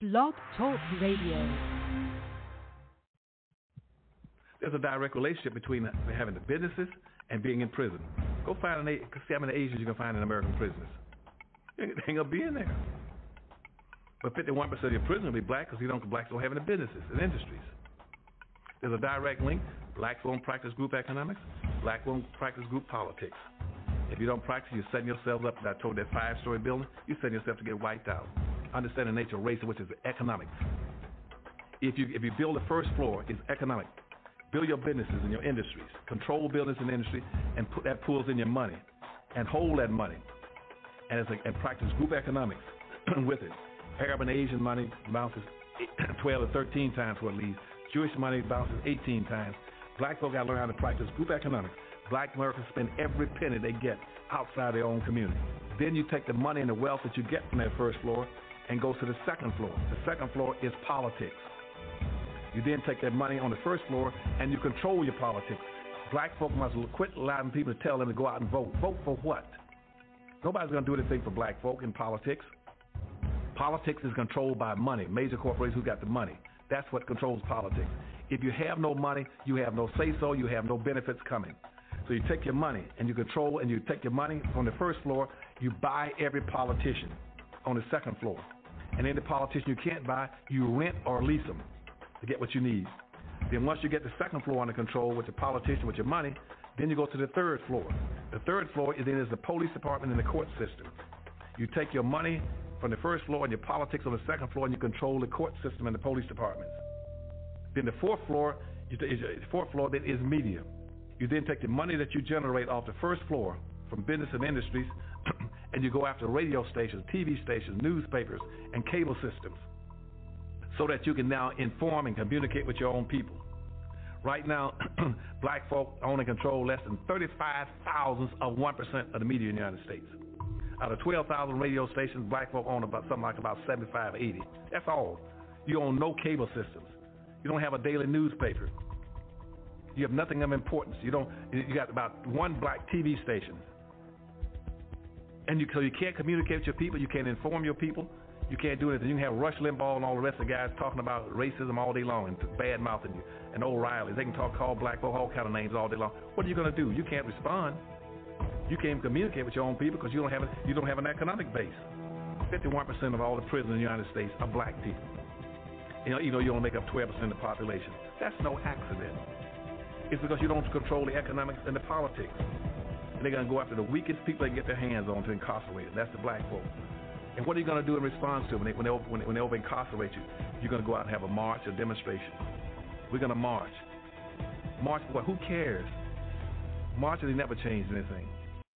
Blog Talk Radio. There's a direct relationship between having the businesses and being in prison. Go find see how many Asians you can find in American prisons. They ain't gonna be in there. But 51% of your prisoners will be black because blacks don't have any businesses and industries. There's a direct link. Blacks won't practice group economics. Black won't practice group politics. If you don't practice, you're setting yourself up. I told that 5-story building, you're setting yourself to get wiped out. Understand the nature of race, which is economics. If you build the first floor, it's economic. Build your businesses and your industries. Control business and industry, and put that pulls in your money, and hold that money, and practice group economics with it. Arab and Asian money bounces 12 to 13 times what it leaves. Jewish money bounces 18 times. Black folk got to learn how to practice group economics. Black Americans spend every penny they get outside their own community. Then you take the money and the wealth that you get from that first floor and go to the second floor. The second floor is politics. You then take that money on the first floor and you control your politics. Black folk must quit allowing people to tell them to go out and vote. Vote for what? Nobody's going to do anything for black folk in politics. Politics is controlled by money. Major corporations who got the money. That's what controls politics. If you have no money, you have no say-so, you have no benefits coming. So you take your money and you control, and you take your money from the first floor, you buy every politician on the second floor. And any politician you can't buy, you rent or lease them to get what you need. Then once you get the second floor under control with the politician, with your money, then you go to the third floor. The third floor is the police department and the court system. You take your money from the first floor and your politics on the second floor, and you control the court system and the police departments. Then the fourth floor then is media. You then take the money that you generate off the first floor from business and industries, and you go after radio stations, TV stations, newspapers, and cable systems, so that you can now inform and communicate with your own people. Right now, black folk own and control less than 35 thousandths of 1% of the media in the United States. Out of 12,000 radio stations, black folk own about 75, 80. That's all. You own no cable systems. You don't have a daily newspaper. You have nothing of importance. You got about one black TV station. And so you can't communicate with your people. You can't inform your people. You can't do anything. You can have Rush Limbaugh and all the rest of the guys talking about racism all day long and bad-mouthing you, and O'Reilly. They can call black folk all kind of names all day long. What are you going to do? You can't respond. You can't communicate with your own people because you don't have an economic base. 51% of all the prisoners in the United States are black people. You only make up 12% of the population. That's no accident. It's because you don't control the economics and the politics. And they're going to go after the weakest people they can get their hands on to incarcerate them. That's the black folk. And what are you going to do in response to them when they over-incarcerate you? You're going to go out and have a march, a demonstration. We're going to march. March for what? Who cares? Marches, they never changed anything.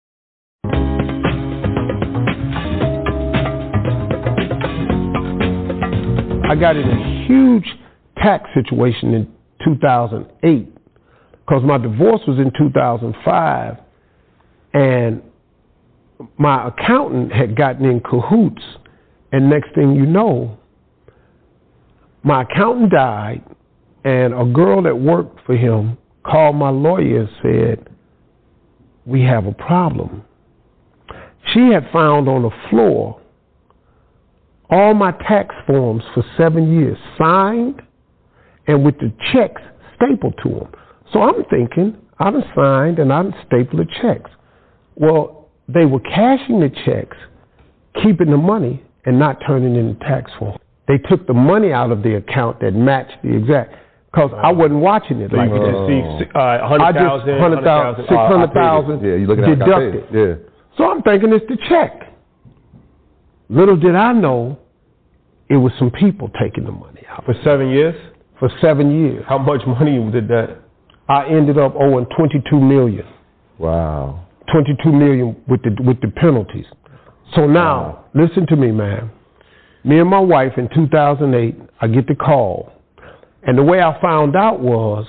I got in a huge tax situation in 2008 because my divorce was in 2005, and my accountant had gotten in cahoots, and next thing you know, my accountant died, and a girl that worked for him called my lawyer and said, "We have a problem." She had found on the floor all my tax forms for 7 years, signed and with the checks stapled to them. So I'm thinking, I done signed and I done stapled the checks. Well, they were cashing the checks, keeping the money, and not turning in the tax form. They took the money out of the account that matched the exact, because I wasn't watching it. So like you could just see 100,000, 600,000 deducted. Yeah. So I'm thinking it's the check. Little did I know, it was some people taking the money out. For 7 years? For 7 years. How much money did that? I ended up owing $22 million. Wow. $22 million with the penalties. So now, listen to me, man. Me and my wife in 2008, I get the call. And the way I found out was,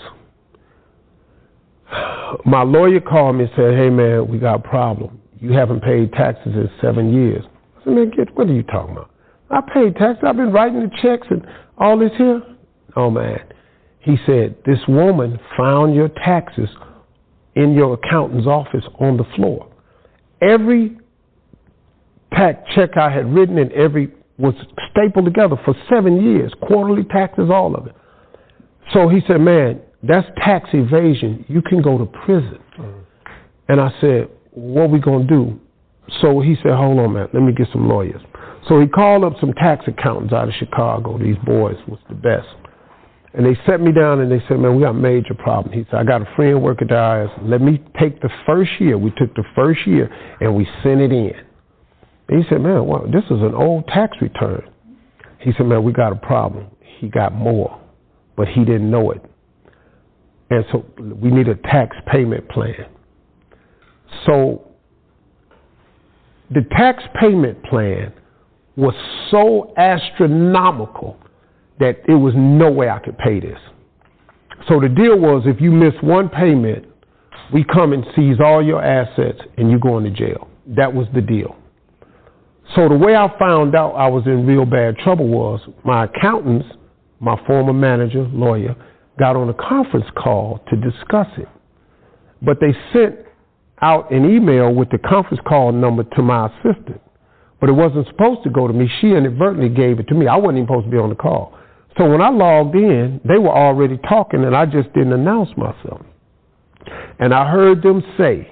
my lawyer called me and said, "Hey, man, we got a problem. You haven't paid taxes in 7 years. I said, "Man, what are you talking about? I paid taxes. I've been writing the checks and all this here." Oh, man. He said, "This woman found your taxes in your accountant's office on the floor. Every tax check I had written and every was stapled together for 7 years, quarterly taxes, all of it. So he said, man, that's tax evasion. You can go to prison. And I said, what we going to do? So he said, hold on, man, let me get some lawyers. So he called up some tax accountants out of Chicago. These boys was the best. And they set me down and they said, man, we got a major problem. He said, I got a friend working at the IRS. Let me take the first year. We took the first year and we sent it in. And he said, man, well, this is an old tax return. He said, man, we got a problem. He got more, but he didn't know it. And so we need a tax payment plan. So the tax payment plan was so astronomical that it was no way I could pay this. So the deal was, if you miss one payment, we come and seize all your assets and you go into jail. That was the deal. So the way I found out I was in real bad trouble was my accountants, my former manager, lawyer, got on a conference call to discuss it. But they sent out an email with the conference call number to my assistant. But it wasn't supposed to go to me. She inadvertently gave it to me. I wasn't even supposed to be on the call. So when I logged in, they were already talking and I just didn't announce myself. And I heard them say,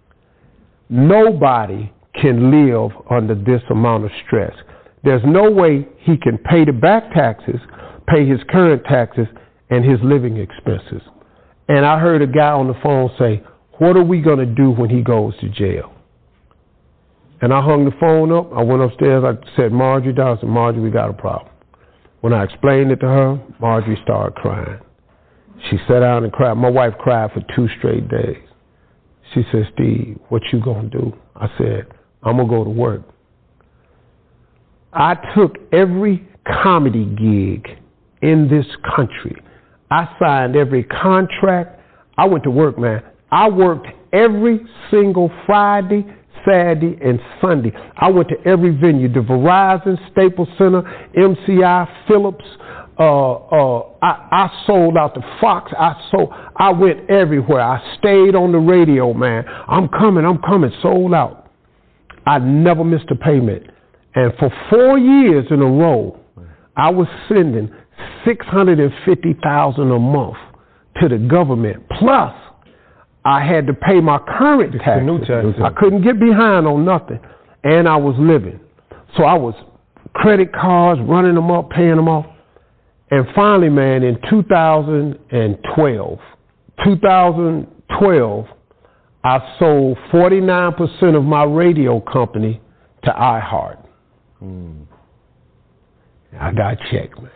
nobody can live under this amount of stress. There's no way he can pay the back taxes, pay his current taxes, and his living expenses. And I heard a guy on the phone say, what are we going to do when he goes to jail? And I hung the phone up. I went upstairs. I said, Marjorie down. I said, Marjorie, we got a problem. When I explained it to her, Marjorie started crying. She sat down and cried. My wife cried for 2 straight days. She said, Steve, what you going to do? I said, I'm going to go to work. I took every comedy gig in this country. I signed every contract. I went to work, man. I worked every single Friday, Saturday, and Sunday. I went to every venue, the Verizon, Staples Center, MCI, Phillips. I sold out the Fox. I went everywhere. I stayed on the radio, man. I'm coming, sold out. I never missed a payment. And for 4 years in a row, I was sending $650,000 a month to the government. Plus, I had to pay my current taxes. I couldn't get behind on nothing. And I was living. So I was credit cards, running them up, paying them off. And finally, man, in 2012, I sold 49% of my radio company to iHeart. I got a check, man.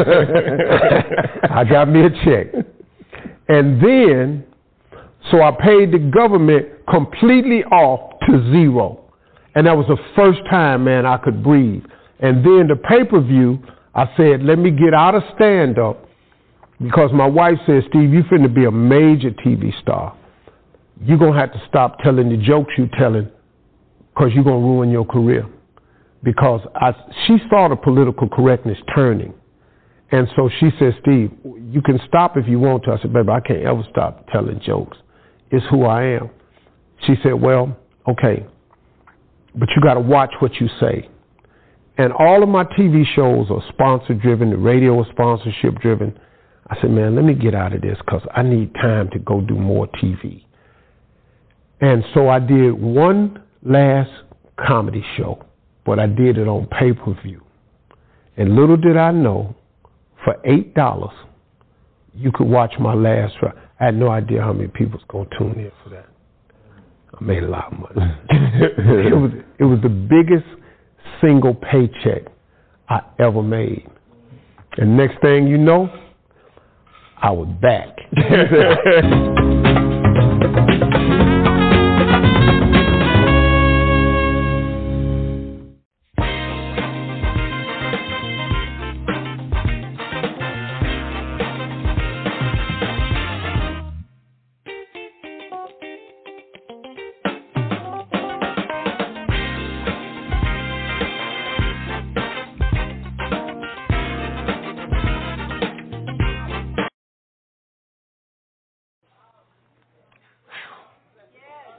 I got me a check. And then, so I paid the government completely off to zero. And that was the first time, man, I could breathe. And then the pay-per-view, I said, let me get out of stand-up, because my wife said, Steve, you finna be a major TV star. You're going to have to stop telling the jokes you're telling, because you're going to ruin your career. Because she saw the political correctness turning. And so she said, Steve, you can stop if you want to. I said, baby, I can't ever stop telling jokes. It's who I am. She said, well, okay, but you got to watch what you say. And all of my TV shows are sponsor-driven. The radio is sponsorship-driven. I said, man, let me get out of this because I need time to go do more TV. And so I did one last comedy show, but I did it on pay-per-view. And little did I know, for $8, you could watch my last show. I had no idea how many people was going to tune in for that. I made a lot of money. It was the biggest single paycheck I ever made. And next thing you know, I was back.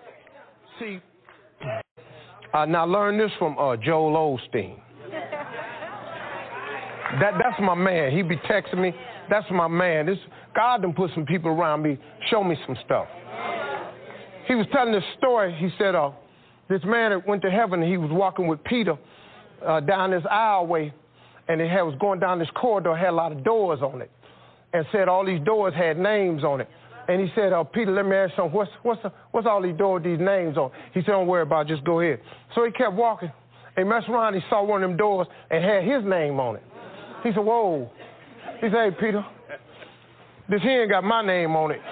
See, now I learned this from Joel Osteen. That's my man. He be texting me. That's my man. God done put some people around me, show me some stuff. He was telling this story. He said, this man that went to heaven, he was walking with Peter down this aisleway, and it was going down this corridor, had a lot of doors on it, and said all these doors had names on it. And he said, Peter, let me ask you something. What's all these doors, these names on? He said, don't worry about it, just go ahead. So he kept walking. He messed around, he saw one of them doors and had his name on it. He said, whoa. He said, hey, Peter, this here ain't got my name on it.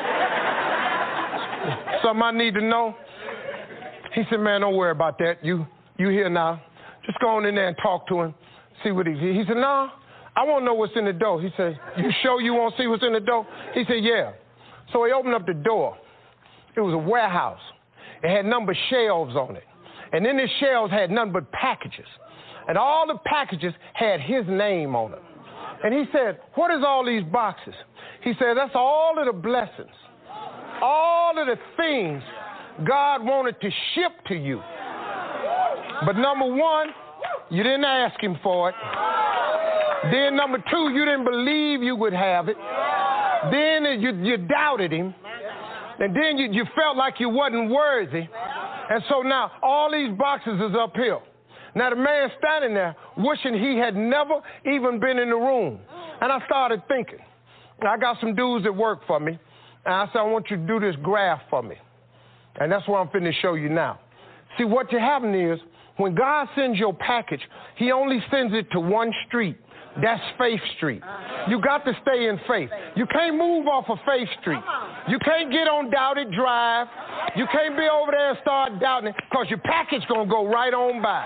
Something I need to know? He said, man, don't worry about that. You here now. Just go on in there and talk to him, see what he said, no, I want to know what's in the door. He said, you sure you want to see what's in the door? He said, yeah. So he opened up the door. It was a warehouse. It had numbered shelves on it. And in the shelves had nothing but packages. And all the packages had his name on them. And he said, what is all these boxes? He said, that's all of the blessings, all of the things God wanted to ship to you. But number one, you didn't ask him for it. Then number two, you didn't believe you would have it. Then you doubted him. And then you felt like you wasn't worthy. And so now all these boxes is up here. Now the man standing there wishing he had never even been in the room. And I started thinking, I got some dudes that work for me. And I said, I want you to do this graph for me. And that's what I'm finna show you now. See, what happening is, when God sends your package, he only sends it to one street. That's Faith Street. You got to stay in faith. You can't move off of Faith Street. You can't get on Doubted Drive. You can't be over there and start doubting it, because your package going to go right on by.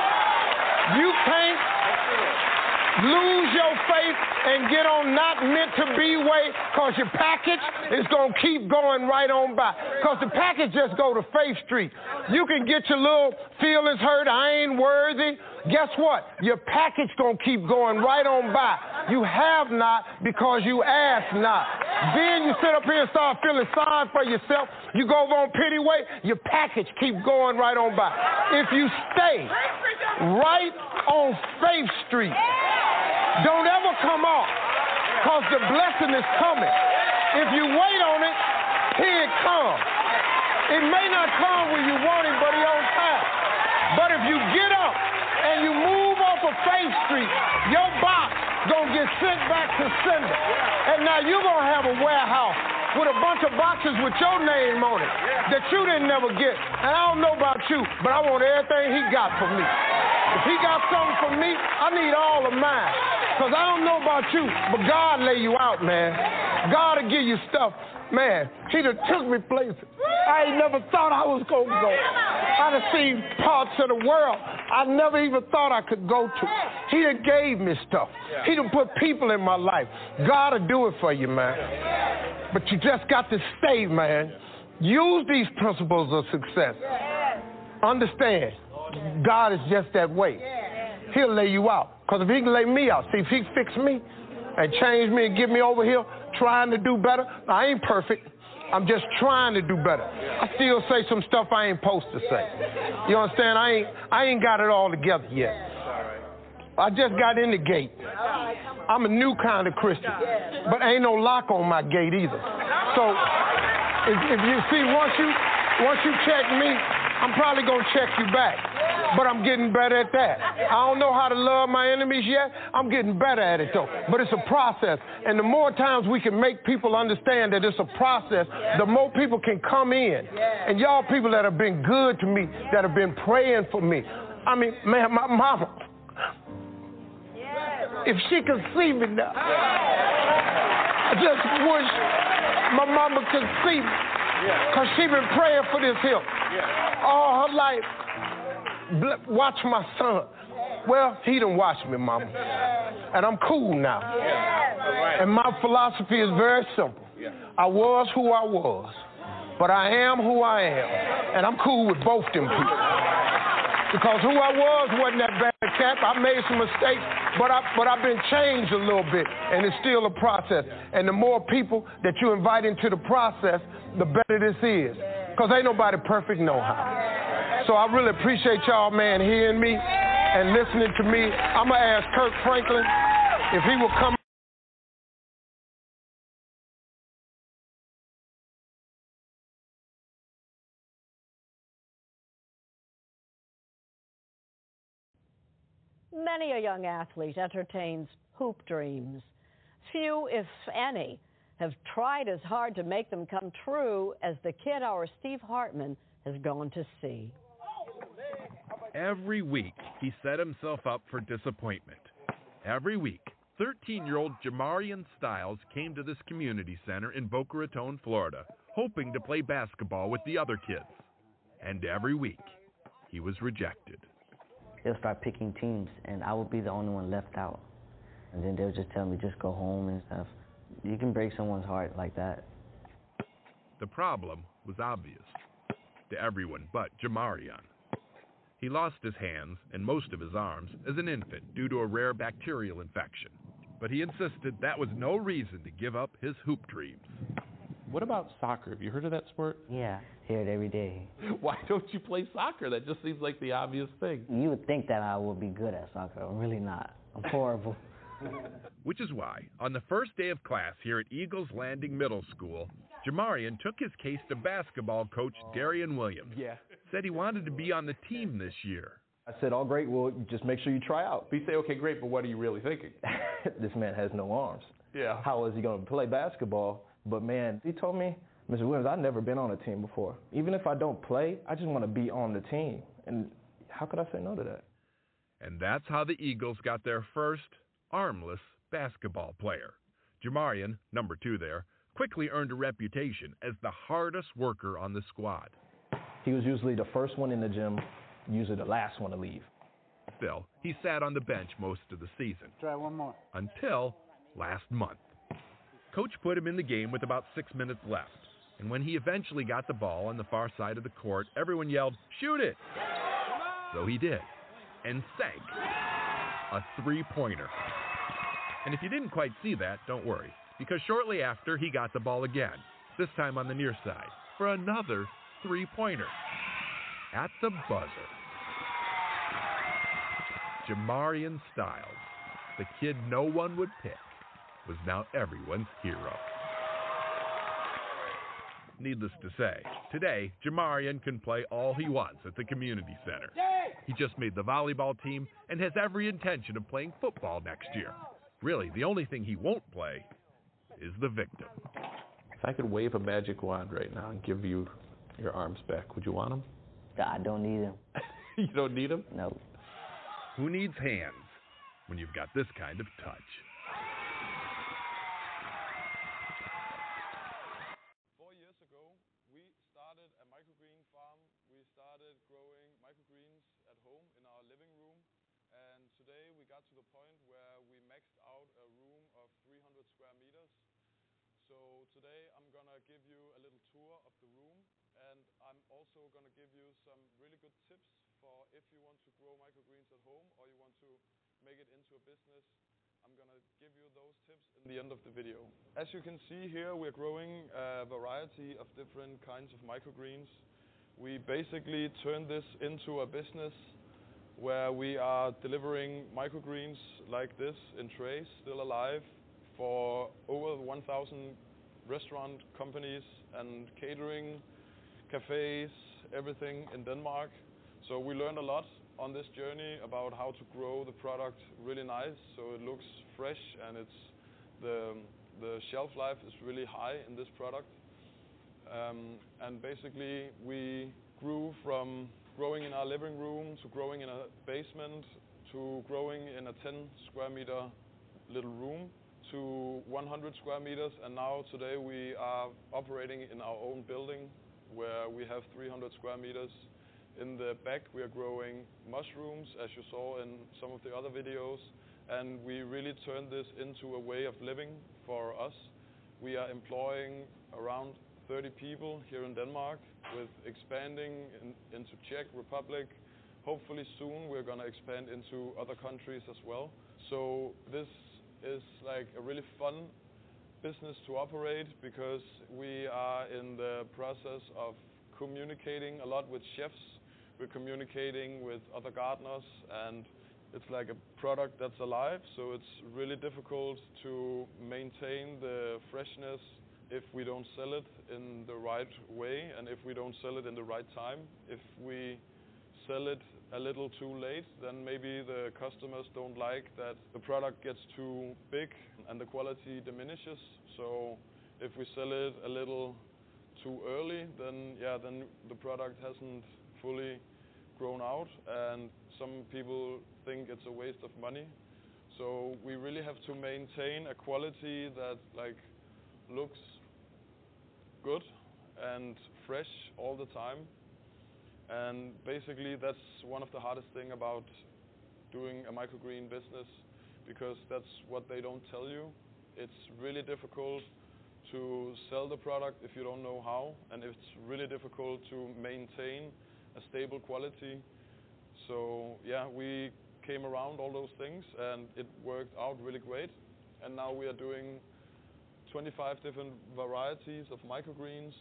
You can't lose your faith and get on not meant to be way, because your package is going to keep going right on by. Because the package just go to Faith Street. You can get your little feelings hurt, I ain't worthy. Guess what? Your package going to keep going right on by. You have not because you ask not. Then you sit up here and start feeling sorry for yourself. You go over on pity way, your package keep going right on by. If you stay right on Faith Street, don't ever come off, because the blessing is coming. If you wait on it, here it comes. It may not come when you want it, but it's on time. But if you get up and you move off of Faith Street, your box gonna get sent back to sender. And now you're gonna have a warehouse with a bunch of boxes with your name on it that you didn't never get. And I don't know about you, but I want everything he got for me. If he got something for me, I need all of mine. Because I don't know about you, but God lay you out, man. God will give you stuff. Man, he done took me places I ain't never thought I was going to go. I done seen parts of the world I never even thought I could go to. He done gave me stuff. He done put people in my life. God will do it for you, man. But you just got to stay, man. Use these principles of success. Understand, God is just that way. He'll lay you out. Because if he can lay me out, see, if he fix me and change me and get me over here trying to do better, I ain't perfect. I'm just trying to do better. I still say some stuff I ain't supposed to say. You understand? I ain't got it all together yet. I just got in the gate. I'm a new kind of Christian, but ain't no lock on my gate either. So if you see, once you check me, I'm probably gonna check you back. But I'm getting better at that. I don't know how to love my enemies yet. I'm getting better at it, though. But it's a process. And the more times we can make people understand that it's a process, the more people can come in. And y'all people that have been good to me, that have been praying for me. I mean, man, my mama, if she could see me now, I just wish my mama could see me. Because she been praying for this here all her life. Watch my son. Well, he done watched me, mama. And I'm cool now. And my philosophy is very simple. I was who I was, but I am who I am. And I'm cool with both them people. Because who I was wasn't that bad cat. I made some mistakes, but I've been changed a little bit, and it's still a process. And the more people that you invite into the process, the better this is. Because ain't nobody perfect no how. So I really appreciate y'all, man, hearing me. and listening to me, I'm going to ask Kirk Franklin if he will come. Many a young athlete entertains hoop dreams. Few, if any, have tried as hard to make them come true as the kid our Steve Hartman has gone to see. Every week, he set himself up for disappointment. Every week, 13-year-old Jamarian Styles came to this community center in Boca Raton, Florida, hoping to play basketball with the other kids. And every week, he was rejected. They'll start picking teams, and I would be the only one left out. And then they'll just tell me, just go home and stuff. You can break someone's heart like that. The problem was obvious to everyone but Jamarian. He lost his hands and most of his arms as an infant due to a rare bacterial infection. But he insisted that was no reason to give up his hoop dreams. What about soccer? Have you heard of that sport? Yeah, hear it every day. Why don't you play soccer? That just seems like the obvious thing. You would think that I would be good at soccer. I'm really not. I'm horrible. Which is why, on the first day of class here at Eagles Landing Middle School, Jamarian took his case to basketball coach Darian Williams. Yeah. Said he wanted to be on the team this year. I said, all great, well, just make sure you try out. But you say, okay, great, but what are you really thinking? This man has no arms. Yeah. How is he going to play basketball? But, man, he told me, Mr. Williams, I've never been on a team before. Even if I don't play, I just want to be on the team. And how could I say no to that? And that's how the Eagles got their first armless basketball player. Jamarian, number 2 there, quickly earned a reputation as the hardest worker on the squad. He was usually the first one in the gym, usually the last one to leave. Still, he sat on the bench most of the season. Try one more. Until last month. Coach put him in the game with about 6 minutes left. And when he eventually got the ball on the far side of the court, everyone yelled, "Shoot it!" So he did, and sank a three-pointer. And if you didn't quite see that, don't worry, because shortly after, he got the ball again, this time on the near side, for another three-pointer. At the buzzer. Jamarian Styles, the kid no one would pick, was now everyone's hero. Needless to say, today, Jamarian can play all he wants at the community center. He just made the volleyball team and has every intention of playing football next year. Really, the only thing he won't play is the victim. If I could wave a magic wand right now and give you your arms back, would you want them? I don't need them. You don't need them? No. Who needs hands when you've got this kind of touch? 4 years ago, we started a microgreen farm. We started growing microgreens at home in our living room. And today we got to the point where we maxed out a room of 300 square meters. So today I'm going to give you a little tour of the room, and I'm also going to give you some really good tips for if you want to grow microgreens at home or you want to make it into a business. I'm going to give you those tips in the end of the video. As you can see here, we're growing a variety of different kinds of microgreens. We basically turn this into a business where we are delivering microgreens like this in trays, still alive, for over 1,000 restaurant companies and catering, cafes, everything in Denmark. So we learned a lot on this journey about how to grow the product really nice, so it looks fresh, and it's the shelf life is really high in this product. And basically we grew from growing in our living room to growing in a basement to growing in a 10 square meter little room to 100 square meters, and now today we are operating in our own building where we have 300 square meters. In the back we are growing mushrooms, as you saw in some of the other videos, and we really turned this into a way of living for us. We are employing around 30 people here in Denmark, with expanding into Czech Republic. Hopefully soon we're going to expand into other countries as well. So this is like a really fun business to operate, because we are in the process of communicating a lot with chefs. We're communicating with other gardeners, and It's like a product that's alive, so it's really difficult to maintain the freshness if we don't sell it in the right way and if we don't sell it in the right time. If we sell it a little too late, then maybe the customers don't like that the product gets too big and the quality diminishes. So if we sell it a little too early, then the product hasn't fully grown out, and some people think it's a waste of money. So we really have to maintain a quality that looks good and fresh all the time. And basically that's one of the hardest thing about doing a microgreen business, because that's what they don't tell you. It's really difficult to sell the product if you don't know how, and it's really difficult to maintain a stable quality. So yeah, we came around all those things and it worked out really great. And now we are doing 25 different varieties of microgreens.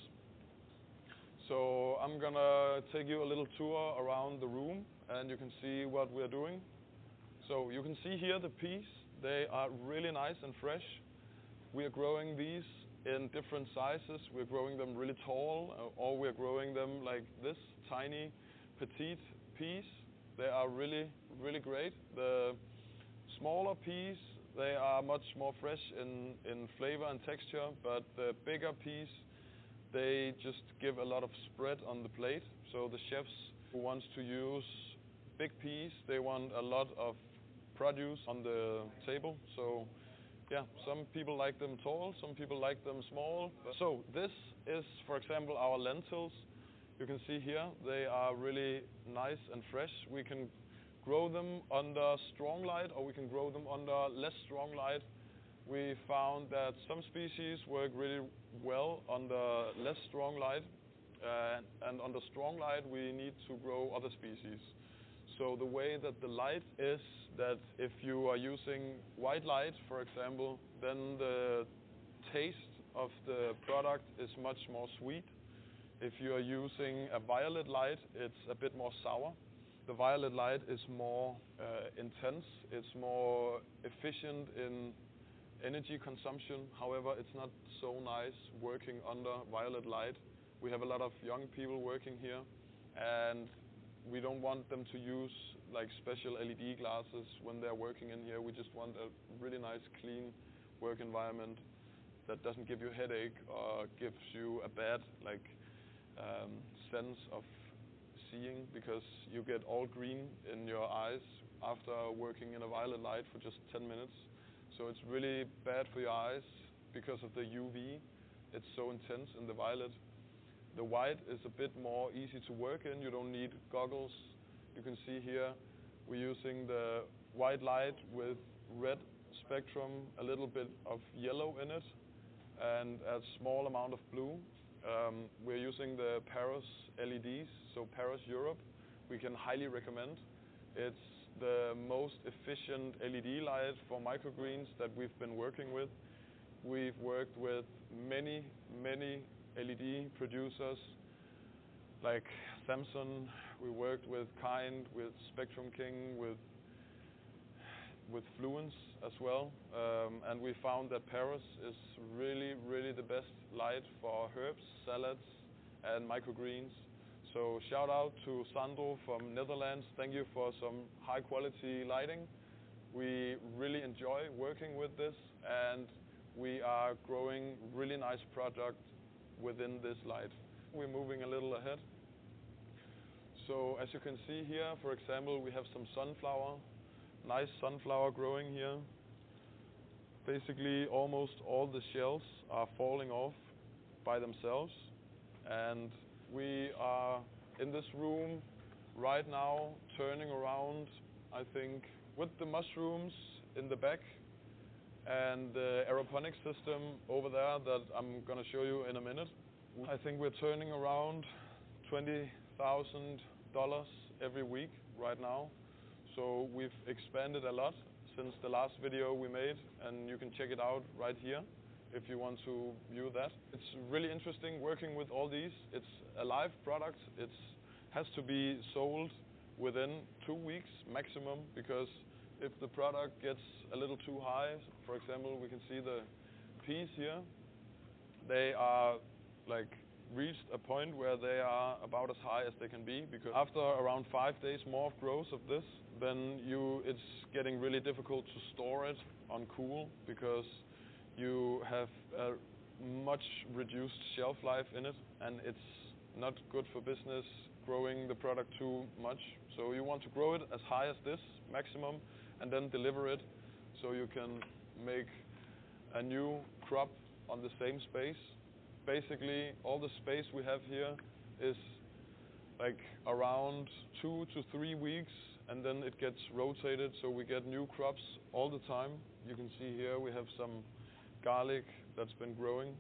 So I'm gonna take you a little tour around the room and you can see what we're doing. So you can see here the peas, they are really nice and fresh. We are growing these in different sizes. We're growing them really tall, or we're growing them like this, tiny, petite peas. They are really, really great. The smaller peas, they are much more fresh in flavor and texture, but the bigger peas, they just give a lot of spread on the plate. So the chefs who want to use big peas, they want a lot of produce on the table. So yeah, some people like them tall, some people like them small. So this is, for example, our lentils. You can see here, they are really nice and fresh. We can grow them under strong light, or we can grow them under less strong light. We found that some species work really well under less strong light, and under strong light we need to grow other species. So the way that the light is that if you are using white light, for example, then the taste of the product is much more sweet. If you are using a violet light, it's a bit more sour. The violet light is more intense, it's more efficient in energy consumption. However, it's not so nice working under violet light. We have a lot of young people working here, and we don't want them to use like special LED glasses when they're working in here. We just want a really nice, clean work environment that doesn't give you a headache or gives you a bad sense of seeing, because you get all green in your eyes after working in a violet light for just 10 minutes. So it's really bad for your eyes because of the UV. It's so intense in the violet. The white is a bit more easy to work in. You don't need goggles. You can see here we're using the white light with red spectrum, a little bit of yellow in it, and a small amount of blue. We're using the Paros LEDs, so Paros Europe. We can highly recommend. It's the most efficient LED light for microgreens that we've been working with. We've worked with many LED producers like Samsung. We worked with Kind, with Spectrum King, with Fluence as well, and we found that Paros is really the best light for herbs, salads and microgreens. So shout out to Sandro from Netherlands. Thank you for some high quality lighting. We really enjoy working with this, and we are growing really nice product within this light. We're moving a little ahead. So as you can see here, for example, we have some sunflower, nice sunflower growing here. Basically almost all the shells are falling off by themselves, and we are in this room right now turning around, I think, with the mushrooms in the back and the aeroponic system over there that I'm going to show you in a minute. I think we're turning around $20,000 every week right now. So we've expanded a lot since the last video we made, and you can check it out right here if you want to view that. It's really interesting working with all these. It's a live product. It has to be sold within 2 weeks maximum, because if the product gets a little too high, for example, we can see the peas here, they are like reached a point where they are about as high as they can be, because after around 5 days more of growth of this, then it's getting really difficult to store it on cool, because you have a much reduced shelf life in it, and it's not good for business growing the product too much. So you want to grow it as high as this maximum and then deliver it, so you can make a new crop on the same space. Basically, all the space we have here is like around 2 to 3 weeks, and then it gets rotated, so we get new crops all the time. You can see here we have some garlic that's been growing,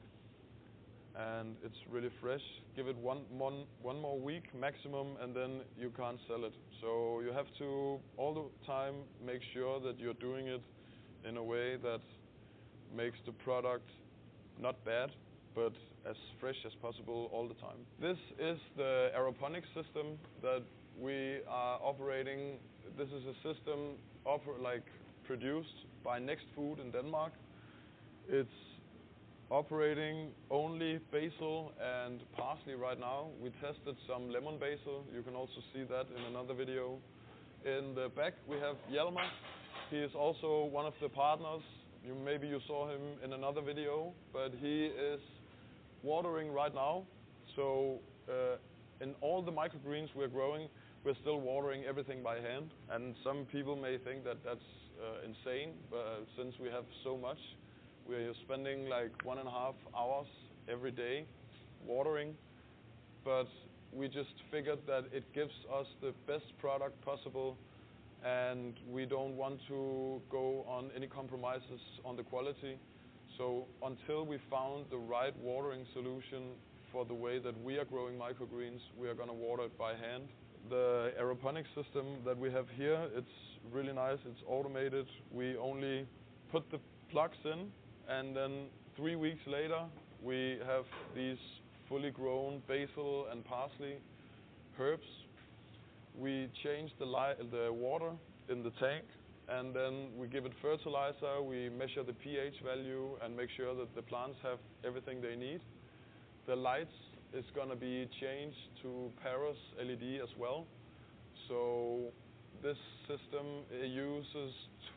and it's really fresh. Give it one more week maximum, and then you can't sell it. So you have to all the time make sure that you're doing it in a way that makes the product not bad, but as fresh as possible all the time. This is the aeroponics system that we are operating. This is a system produced by Next Food in Denmark. It's operating only basil and parsley right now. We tested some lemon basil. You can also see that in another video. In the back we have Hjalmar. He is also one of the partners. Maybe you saw him in another video, but he is watering right now. So in all the microgreens we're growing, we're still watering everything by hand. And some people may think that that's insane, but since we have so much, we're spending like 1.5 hours every day watering. But we just figured that it gives us the best product possible, and we don't want to go on any compromises on the quality. So until we found the right watering solution for the way that we are growing microgreens, we are going to water it by hand. The aeroponics system that we have here, it's really nice. It's automated. We only put the plugs in, and then 3 weeks later we have these fully grown basil and parsley herbs. We change the water in the tank, and then we give it fertilizer. We measure the pH value and make sure that the plants have everything they need. The lights is going to be changed to Paris LED as well. So this system uses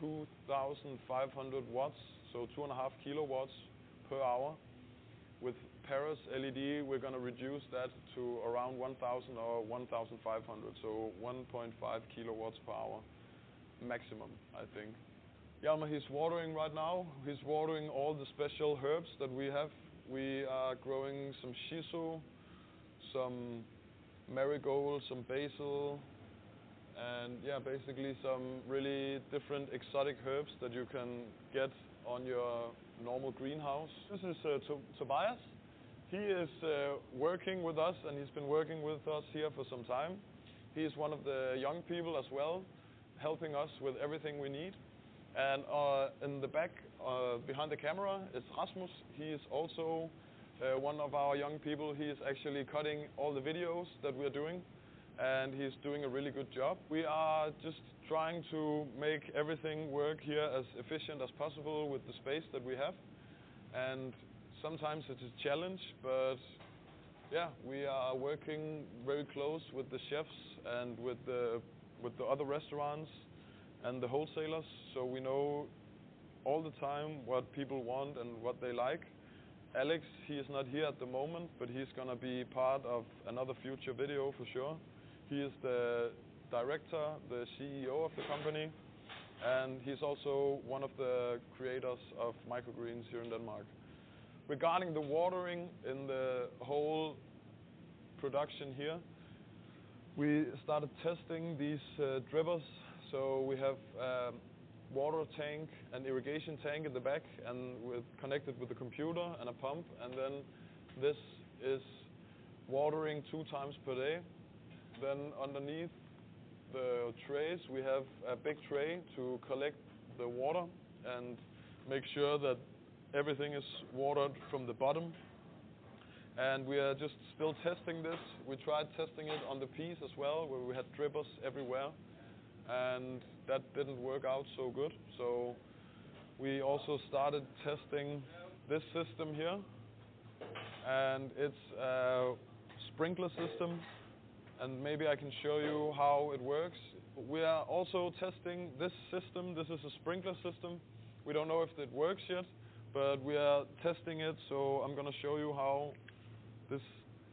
2,500 watts, so 2.5 kilowatts per hour. With Paris LED, we're going to reduce that to around 1,000 or 1,500, so 1.5 kilowatts per hour maximum, I think. Hjalmar, he's watering right now. He's watering all the special herbs that we have. We are growing some shiso, some marigold, some basil, and yeah, basically some really different exotic herbs that you can get on your normal greenhouse. This is Tobias. He is working with us, and he's been working with us here for some time. He is one of the young people as well, helping us with everything we need. And in the back, behind the camera, is Rasmus. He is also one of our young people. He is actually cutting all the videos that we're doing, and he's doing a really good job. We are just trying to make everything work here as efficient as possible with the space that we have. And sometimes it's a challenge, but yeah, we are working very close with the chefs and with the other restaurants and the wholesalers, so we know all the time what people want and what they like. Alex, he is not here at the moment, but he's gonna be part of another future video for sure. He is the director, the CEO of the company, and he's also one of the creators of microgreens here in Denmark. Regarding the watering in the whole production here, we started testing these drippers. So we have a water tank, an irrigation tank in the back, and connected with a computer and a pump, and then this is watering 2 times per day. Then underneath the trays we have a big tray to collect the water and make sure that everything is watered from the bottom. And we are just still testing this. We tried testing it on the piece as well, where we had drippers everywhere, and that didn't work out so good. So we also started testing this system here, and it's a sprinkler system, and maybe I can show you how it works. We are also testing this system. This is a sprinkler system. We don't know if it works yet, but we are testing it, so I'm going to show you how this.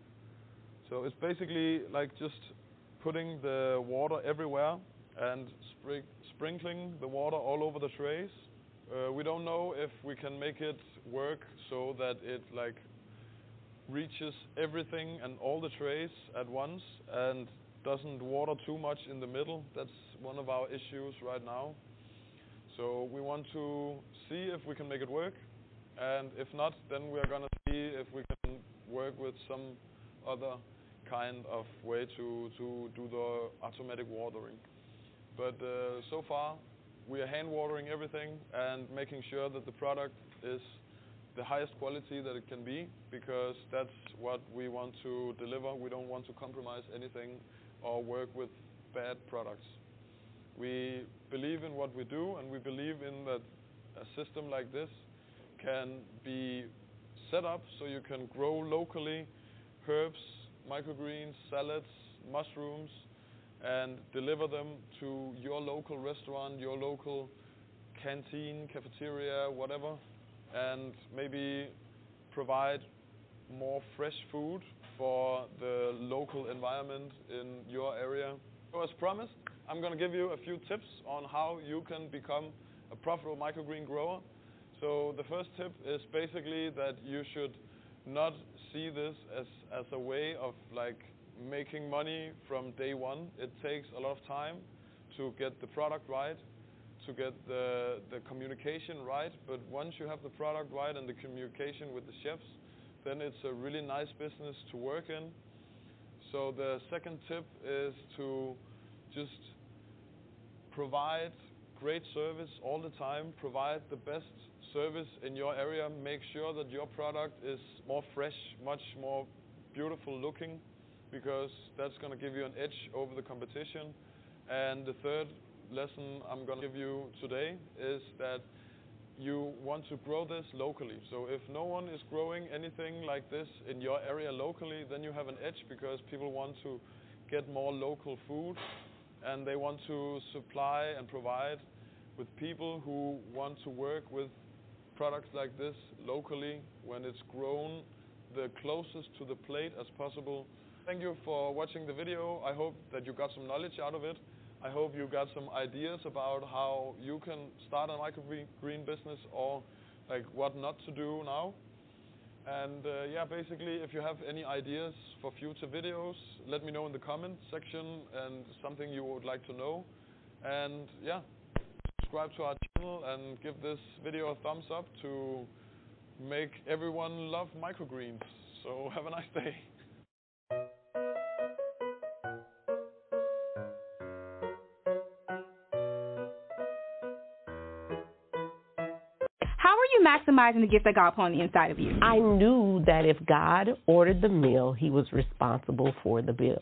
So it's basically like just putting the water everywhere and sprinkling the water all over the trays. We don't know if we can make it work so that it like reaches everything and all the trays at once and doesn't water too much in the middle. That's one of our issues right now. So we want to see if we can make it work, and if not, then we are going to see if we can work with some other kind of way to do the automatic watering. But so far, we are hand watering everything and making sure that the product is the highest quality that it can be, because that's what we want to deliver. We don't want to compromise anything or work with bad products. We believe in what we do, and we believe in that a system like this can be set up so you can grow locally herbs, microgreens, salads, mushrooms, and deliver them to your local restaurant, your local canteen, cafeteria, whatever, and maybe provide more fresh food for the local environment in your area. So as promised, I'm going to give you a few tips on how you can become a profitable microgreen grower. So the first tip is basically that you should not see this as a way of like making money from day one. It takes a lot of time to get the product right, to get the communication right, but once you have the product right and the communication with the chefs, then it's a really nice business to work in. So the second tip is to just provide great service all the time, provide the best service in your area, make sure that your product is more fresh, much more beautiful looking, because that's going to give you an edge over the competition. And the third lesson I'm going to give you today is that you want to grow this locally. So if no one is growing anything like this in your area locally, then you have an edge, because people want to get more local food, and they want to supply and provide with people who want to work with products like this locally when it's grown the closest to the plate as possible. Thank you for watching the video. I hope that you got some knowledge out of it. I hope you got some ideas about how you can start a microgreen business, or like what not to do now. And yeah, basically, if you have any ideas for future videos, let me know in the comment section and something you would like to know. And yeah, subscribe to our channel and give this video a thumbs up to make everyone love microgreens. So have a nice day. How are you maximizing the gift that God put on the inside of you? I knew that if God ordered the meal, he was responsible for the bill.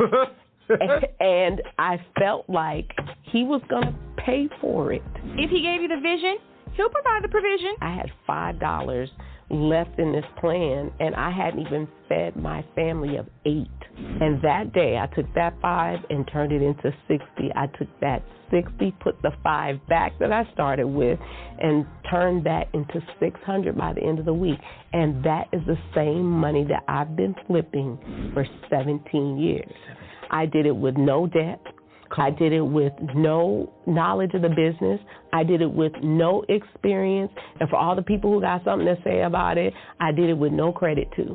And I felt like he was going to pay for it. If he gave you the vision, he'll provide the provision. I had $5 left in this plan, and I hadn't even fed my family of 8. And that day, I took that 5 and turned it into 60. I took that 60, put the 5 back that I started with, and turned that into 600 by the end of the week. And that is the same money that I've been flipping for 17 years. I did it with no debt. I did it with no knowledge of the business. I did it with no experience. And for all the people who got something to say about it, I did it with no credit too.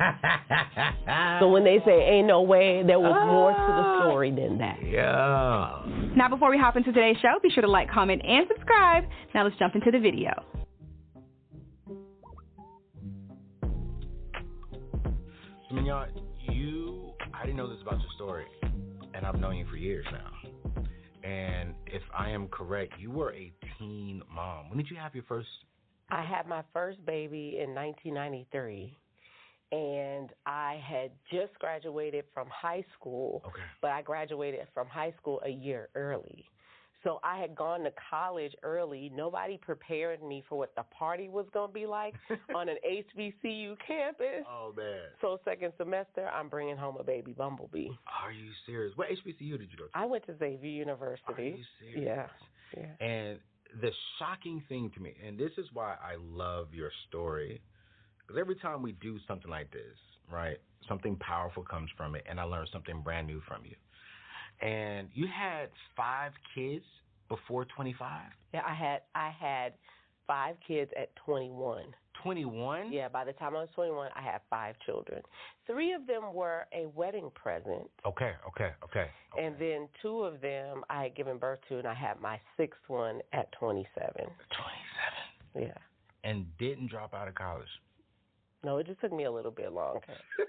So when they say ain't no way, there was more to the story than that. Yeah. Now before we hop into today's show, be sure to like, comment, and subscribe. Now let's jump into the video. So, Mignon, I didn't know this about your story, and I've known you for years now. And if I am correct, you were a teen mom. When did you have your first? I had my first baby in 1993, and I had just graduated from high school, but I graduated from high school a year early. So I had gone to college early. Nobody prepared me for what the party was going to be like on an HBCU campus. Oh, man. So second semester, I'm bringing home a baby bumblebee. Are you serious? What HBCU did you go to? I went to Xavier University. Are you serious? Yeah. And the shocking thing to me, and this is why I love your story, because every time we do something like this, right, something powerful comes from it, and I learn something brand new from you. And you had 5 kids before 25? Yeah, I had 5 kids at 21. 21? Yeah, by the time I was 21, I had 5 children. 3 of them were a wedding present. Okay. And then 2 of them I had given birth to, and I had my 6th one at 27. 27? Yeah. And didn't drop out of college? No, it just took me a little bit longer.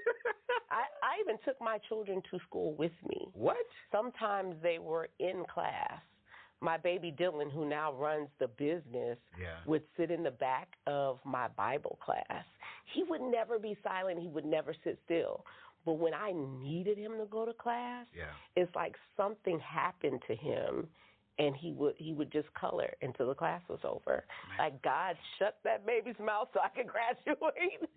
I even took my children to school with me. What? Sometimes they were in class. My baby Dylan, who now runs the business, would sit in the back of my Bible class. He would never be silent. He would never sit still. But when I needed him to go to class, it's like something happened to him, and he would just color until the class was over. Man. Like God shut that baby's mouth so I could graduate.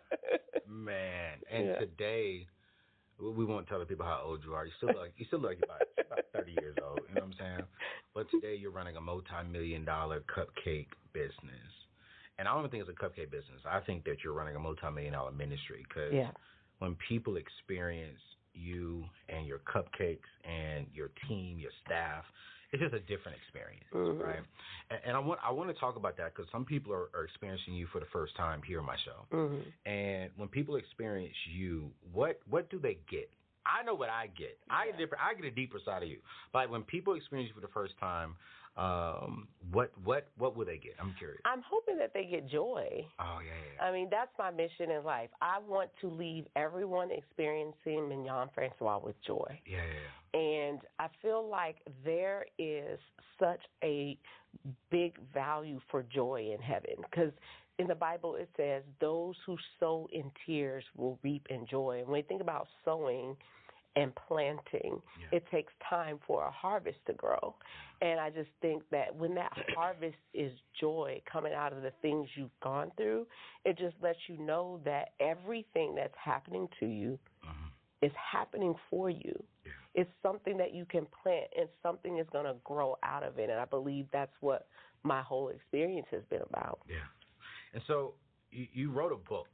Man, and today, we won't tell the people how old you are. You still look like you're about 30 years old. You know what I'm saying? But today you're running a multi-million-dollar cupcake business, and I don't even think it's a cupcake business. I think that you're running a multi-million-dollar ministry because when people experience you and your cupcakes and your team, your staff, it's just a different experience, right? And I want to talk about that because some people are experiencing you for the first time here on my show. And when people experience you, what do they get? I know what I get. I get a deeper side of you. But when people experience you for the first time, what will they get? I'm curious. I'm hoping that they get joy. Oh, yeah. I mean, that's my mission in life. I want to leave everyone experiencing Mignon Francois with joy. Yeah. And I feel like there is such a big value for joy in heaven because in the Bible it says those who sow in tears will reap in joy. And when you think about sowing and planting, it takes time for a harvest to grow. And I just think that when that harvest is joy coming out of the things you've gone through, it just lets you know that everything that's happening to you is happening for you. It's something that you can plant and something is going to grow out of it. And I believe that's what my whole experience has been about. Yeah. And so you wrote a book.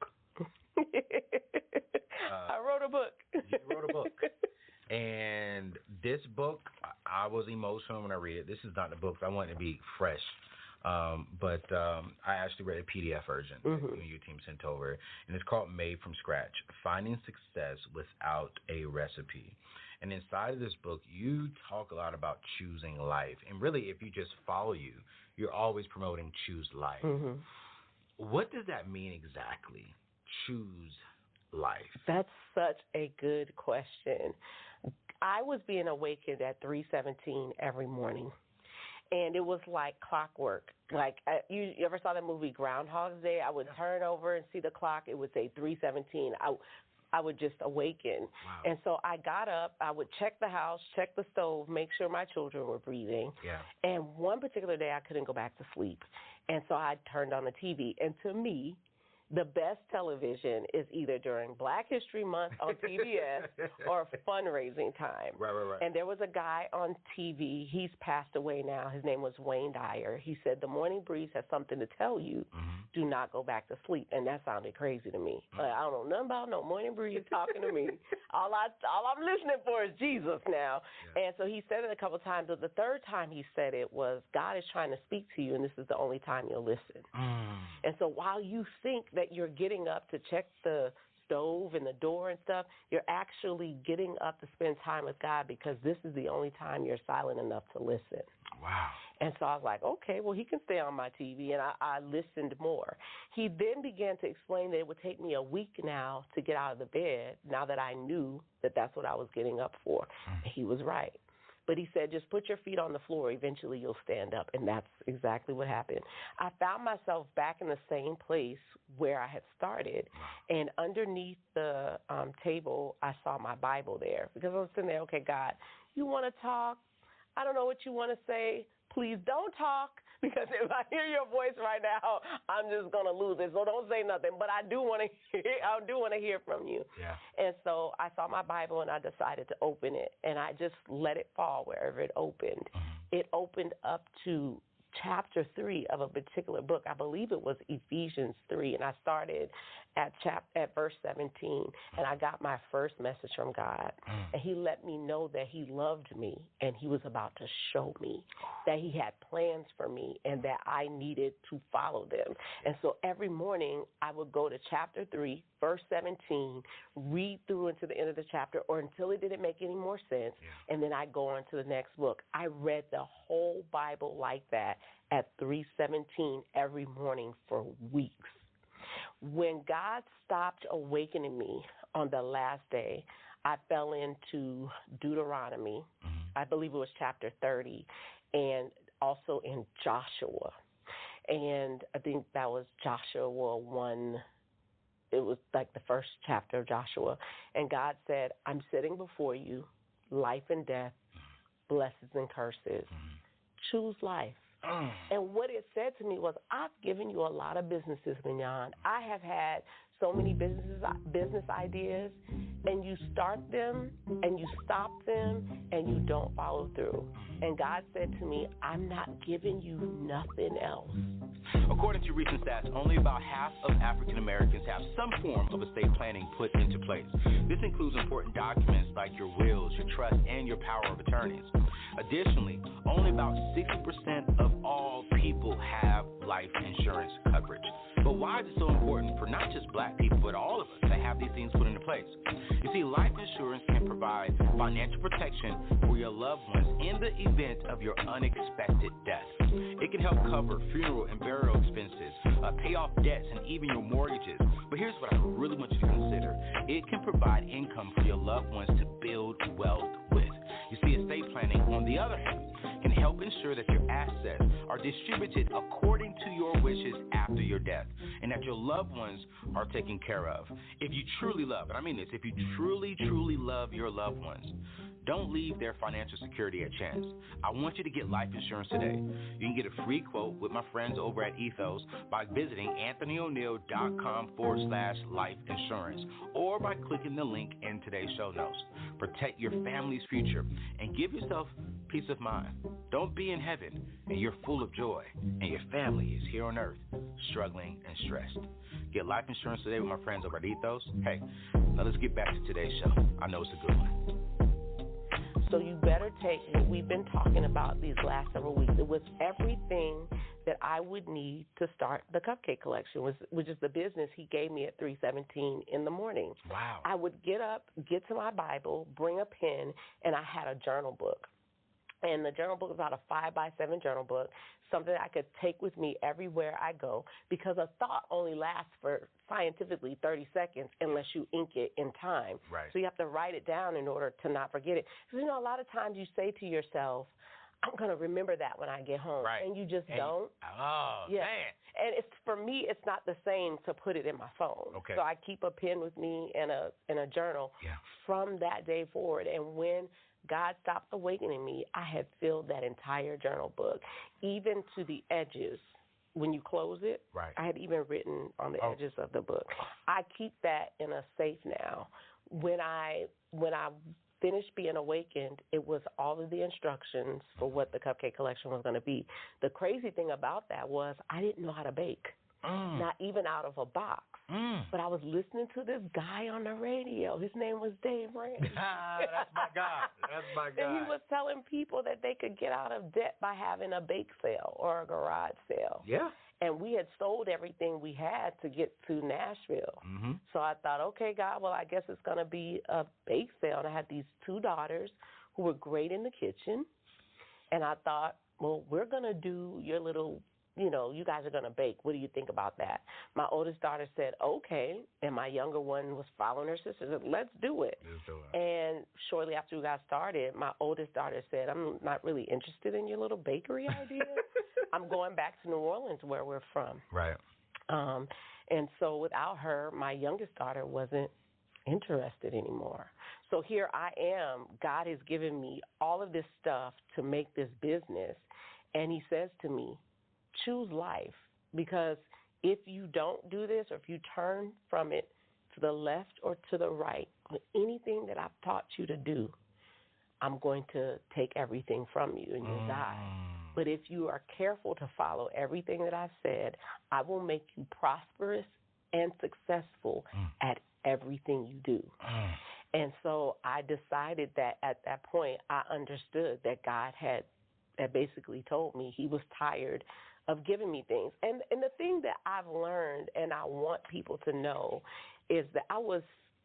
I wrote a book. You wrote a book. And this book, I was emotional when I read it. This is not the book. I want it to be fresh. But I actually read a PDF version that your team sent over. And it's called Made from Scratch, Finding Success Without a Recipe. And inside of this book, you talk a lot about choosing life. And really, if you just follow you, you're always promoting choose life. What does that mean exactly, choose life? That's such a good question. I was being awakened at 3:17 every morning, and it was like clockwork. Like you ever saw that movie Groundhog's Day? I would turn over and see the clock. It would say 3:17. I would just awaken. Wow. And so I got up. I would check the house, check the stove, make sure my children were breathing. And one particular day I couldn't go back to sleep, and so I turned on the TV. And to me, the best television is either during Black History Month on PBS or fundraising time. Right. And there was a guy on TV. He's passed away now. His name was Wayne Dyer. He said, the morning breeze has something to tell you. Do not go back to sleep. And that sounded crazy to me. Like, I don't know nothing about no morning breeze talking to me. All I'm listening for is Jesus now. And so he said it a couple of times. But the third time he said it was, God is trying to speak to you, and this is the only time you'll listen. And so while you think that you're getting up to check the stove and the door and stuff, you're actually getting up to spend time with God because this is the only time you're silent enough to listen. Wow. And so I was like, okay, well, he can stay on my TV, and I listened more. He then began to explain that it would take me a week now to get out of the bed, now that I knew that that's what I was getting up for. He was right. But he said, just put your feet on the floor. Eventually you'll stand up. And that's exactly what happened. I found myself back in the same place where I had started. And underneath the table, I saw my Bible there. Because I was sitting there, okay, God, you want to talk? I don't know what you want to say. Please don't talk, because if I hear your voice right now, I'm just gonna lose it. So don't say nothing. But I do want to hear from you. Yeah. And so I saw my Bible and I decided to open it, and I just let it fall wherever it opened. It opened up to chapter 3 of a particular book. I believe it was Ephesians 3, and I started at verse 17, and I got my first message from God. And he let me know that he loved me, and he was about to show me that he had plans for me and that I needed to follow them. And so every morning I would go to chapter 3, verse 17, read through into the end of the chapter or until it didn't make any more sense, and then I go on to the next book. I read the whole Bible like that at 3:17 every morning for weeks. When God stopped awakening me on the last day, I fell into Deuteronomy. I believe it was chapter 30, and also in Joshua. And I think that was Joshua 1. It was like the first chapter of Joshua. And God said, I'm setting before you life and death, blessings and curses. Choose life. And what it said to me was, I've given you a lot of businesses, Mignon. I have had so many business ideas, and you start them, and you stop them, and you don't follow through. And God said to me, I'm not giving you nothing else. According to recent stats, only about half of African Americans have some form of estate planning put into place. This includes important documents like your wills, your trust, and your power of attorneys. Additionally, only about 60% of all people have life insurance coverage. But why is it so important for not just black people, but all of us to have these things put into place? You see, life insurance can provide financial protection for your loved ones in the event of your unexpected death. It can help cover funeral and burial expenses, pay off debts, and even your mortgages. But here's what I really want you to consider. It can provide income for your loved ones to build wealth with. You see, estate planning, on the other hand, can help ensure that your assets are distributed according to your wishes after your death, and that your loved ones are taken care of. If you truly love, and I mean this, if you truly, truly love your loved ones, don't leave their financial security at chance. I want you to get life insurance today. You can get a free quote with my friends over at Ethos by visiting anthonyoneal.com/life insurance or by clicking the link in today's show notes. Protect your family's future and give yourself peace of mind. Don't be in heaven and you're full of joy and your family is here on earth struggling and stressed. Get life insurance today with my friends over at Ethos. Hey, now let's get back to today's show. I know it's a good one. So you better take what we've been talking about these last several weeks. It was everything that I would need to start the Cupcake Collection, which is the business he gave me at 3:17 in the morning. Wow. I would get up, get to my Bible, bring a pen, and I had a journal book. And the journal book was about a 5x7 journal book, something I could take with me everywhere I go, because a thought only lasts for scientifically 30 seconds unless you ink it in time. Right. So you have to write it down in order to not forget it. Because, a lot of times you say to yourself, I'm going to remember that when I get home. Right. And you just don't. Oh, yeah. man. And for me, it's not the same to put it in my phone. Okay. So I keep a pen with me and a journal from that day forward. And when God stopped awakening me, I had filled that entire journal book, even to the edges. When you close it, I had even written on the edges of the book. I keep that in a safe now. When I finished being awakened, it was all of the instructions for what the Cupcake Collection was going to be. The crazy thing about that was I didn't know how to bake, not even out of a box. But I was listening to this guy on the radio. His name was Dave Ramsey. That's my guy. That's my guy. And he was telling people that they could get out of debt by having a bake sale or a garage sale. Yeah. And we had sold everything we had to get to Nashville. So I thought, okay, God, well, I guess it's going to be a bake sale. And I had these 2 daughters who were great in the kitchen. And I thought, well, we're going to do your little you guys are going to bake. What do you think about that? My oldest daughter said, okay. And my younger one was following her sister. Said, let's do it. And shortly after we got started, my oldest daughter said, I'm not really interested in your little bakery idea. I'm going back to New Orleans where we're from. Right. And so without her, my youngest daughter wasn't interested anymore. So here I am. God has given me all of this stuff to make this business. And he says to me, choose life, because if you don't do this, or if you turn from it to the left or to the right, with anything that I've taught you to do, I'm going to take everything from you and you'll die. But if you are careful to follow everything that I've said, I will make you prosperous and successful at everything you do. And so I decided that at that point, I understood that God had basically told me he was tired of giving me things. And the thing that I've learned, and I want people to know, is that I was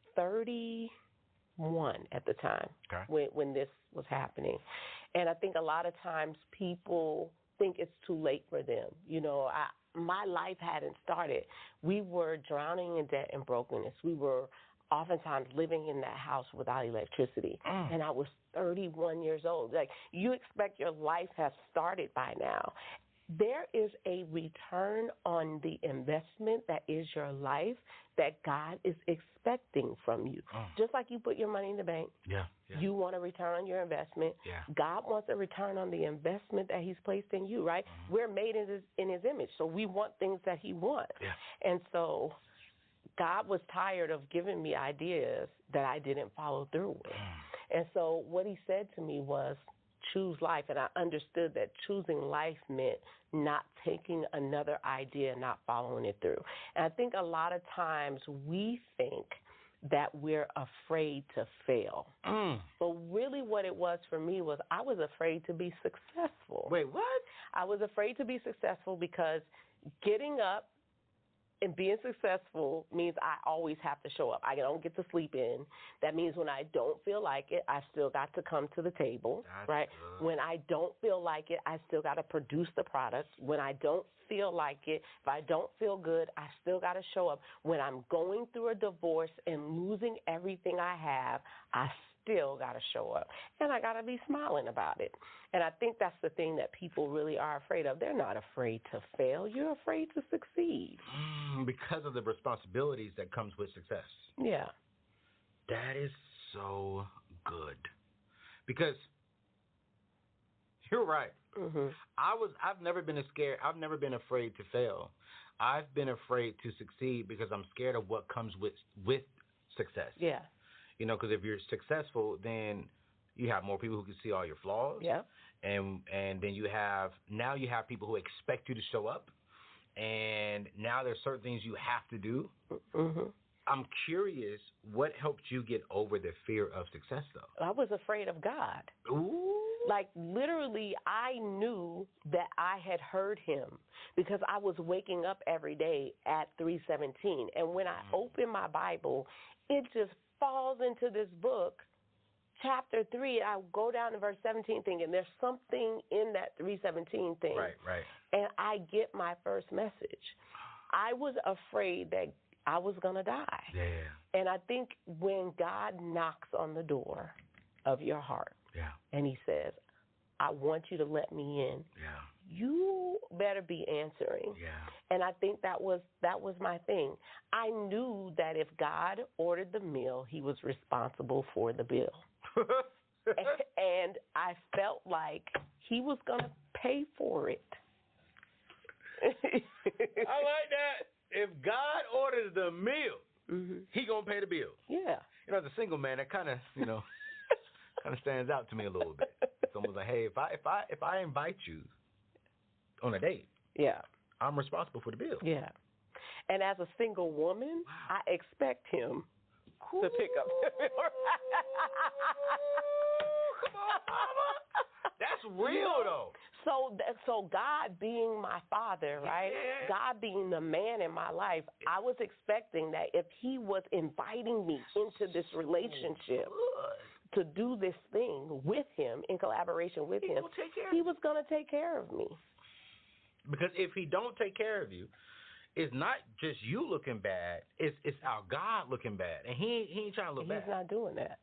31 at the time when this was happening. And I think a lot of times people think it's too late for them. My life hadn't started. We were drowning in debt and brokenness. We were oftentimes living in that house without electricity. And I was 31 years old. Like, you expect your life has started by now. There is a return on the investment that is your life that God is expecting from you. Just like you put your money in the bank, you want a return on your investment. God wants a return on the investment that he's placed in you, right? We're made in his image, so we want things that he wants. And so God was tired of giving me ideas that I didn't follow through with. And so what he said to me was, choose life. And I understood that choosing life meant not taking another idea and not following it through. And I think a lot of times we think that we're afraid to fail. But really what it was for me was I was afraid to be successful. Wait, what? I was afraid to be successful because getting up and being successful means I always have to show up. I don't get to sleep in. That means when I don't feel like it, I still got to come to the table, right? When I don't feel like it, I still got to produce the product. When I don't feel like it, if I don't feel good, I still got to show up. When I'm going through a divorce and losing everything I have, I still got to show up. And I got to be smiling about it. And I think that's the thing that people really are afraid of. They're not afraid to fail. You're afraid to succeed. Because of the responsibilities that comes with success. Yeah. That is so good. Because you're right. I've never been I've never been afraid to fail. I've been afraid to succeed because I'm scared of what comes with success. Yeah. Because if you're successful, then you have more people who can see all your flaws. Yeah. And then you have people who expect you to show up. And now there's certain things you have to do. I'm curious, what helped you get over the fear of success, though? I was afraid of God. Ooh. Like, literally, I knew that I had heard him because I was waking up every day at 3:17. And when I open my Bible, it just falls into this book, chapter 3. I go down to verse 17 thinking there's something in that 3:17 thing. Right. And I get my first message. I was afraid that I was going to die. Yeah. And I think when God knocks on the door of your heart and he says, I want you to let me in, you better be answering. And I think that was my thing. I knew that if God ordered the meal, he was responsible for the bill. And I felt like he was going to pay for it. I like that. If God orders the meal, he going to pay the bill. Yeah. As a single man, that kind of, kind of stands out to me a little bit. It's almost like, hey, if I invite you on a date, I'm responsible for the bill. Yeah. And as a single woman, I expect him to pick up the bill. Come on, mama. That's real, though. So God being my father, right? God being the man in my life, I was expecting that if he was inviting me into this relationship to do this thing with him, in collaboration with him, he was going to take care of me. Because if he don't take care of you, it's not just you looking bad. It's our God looking bad, and he ain't trying to look bad. He's not doing that.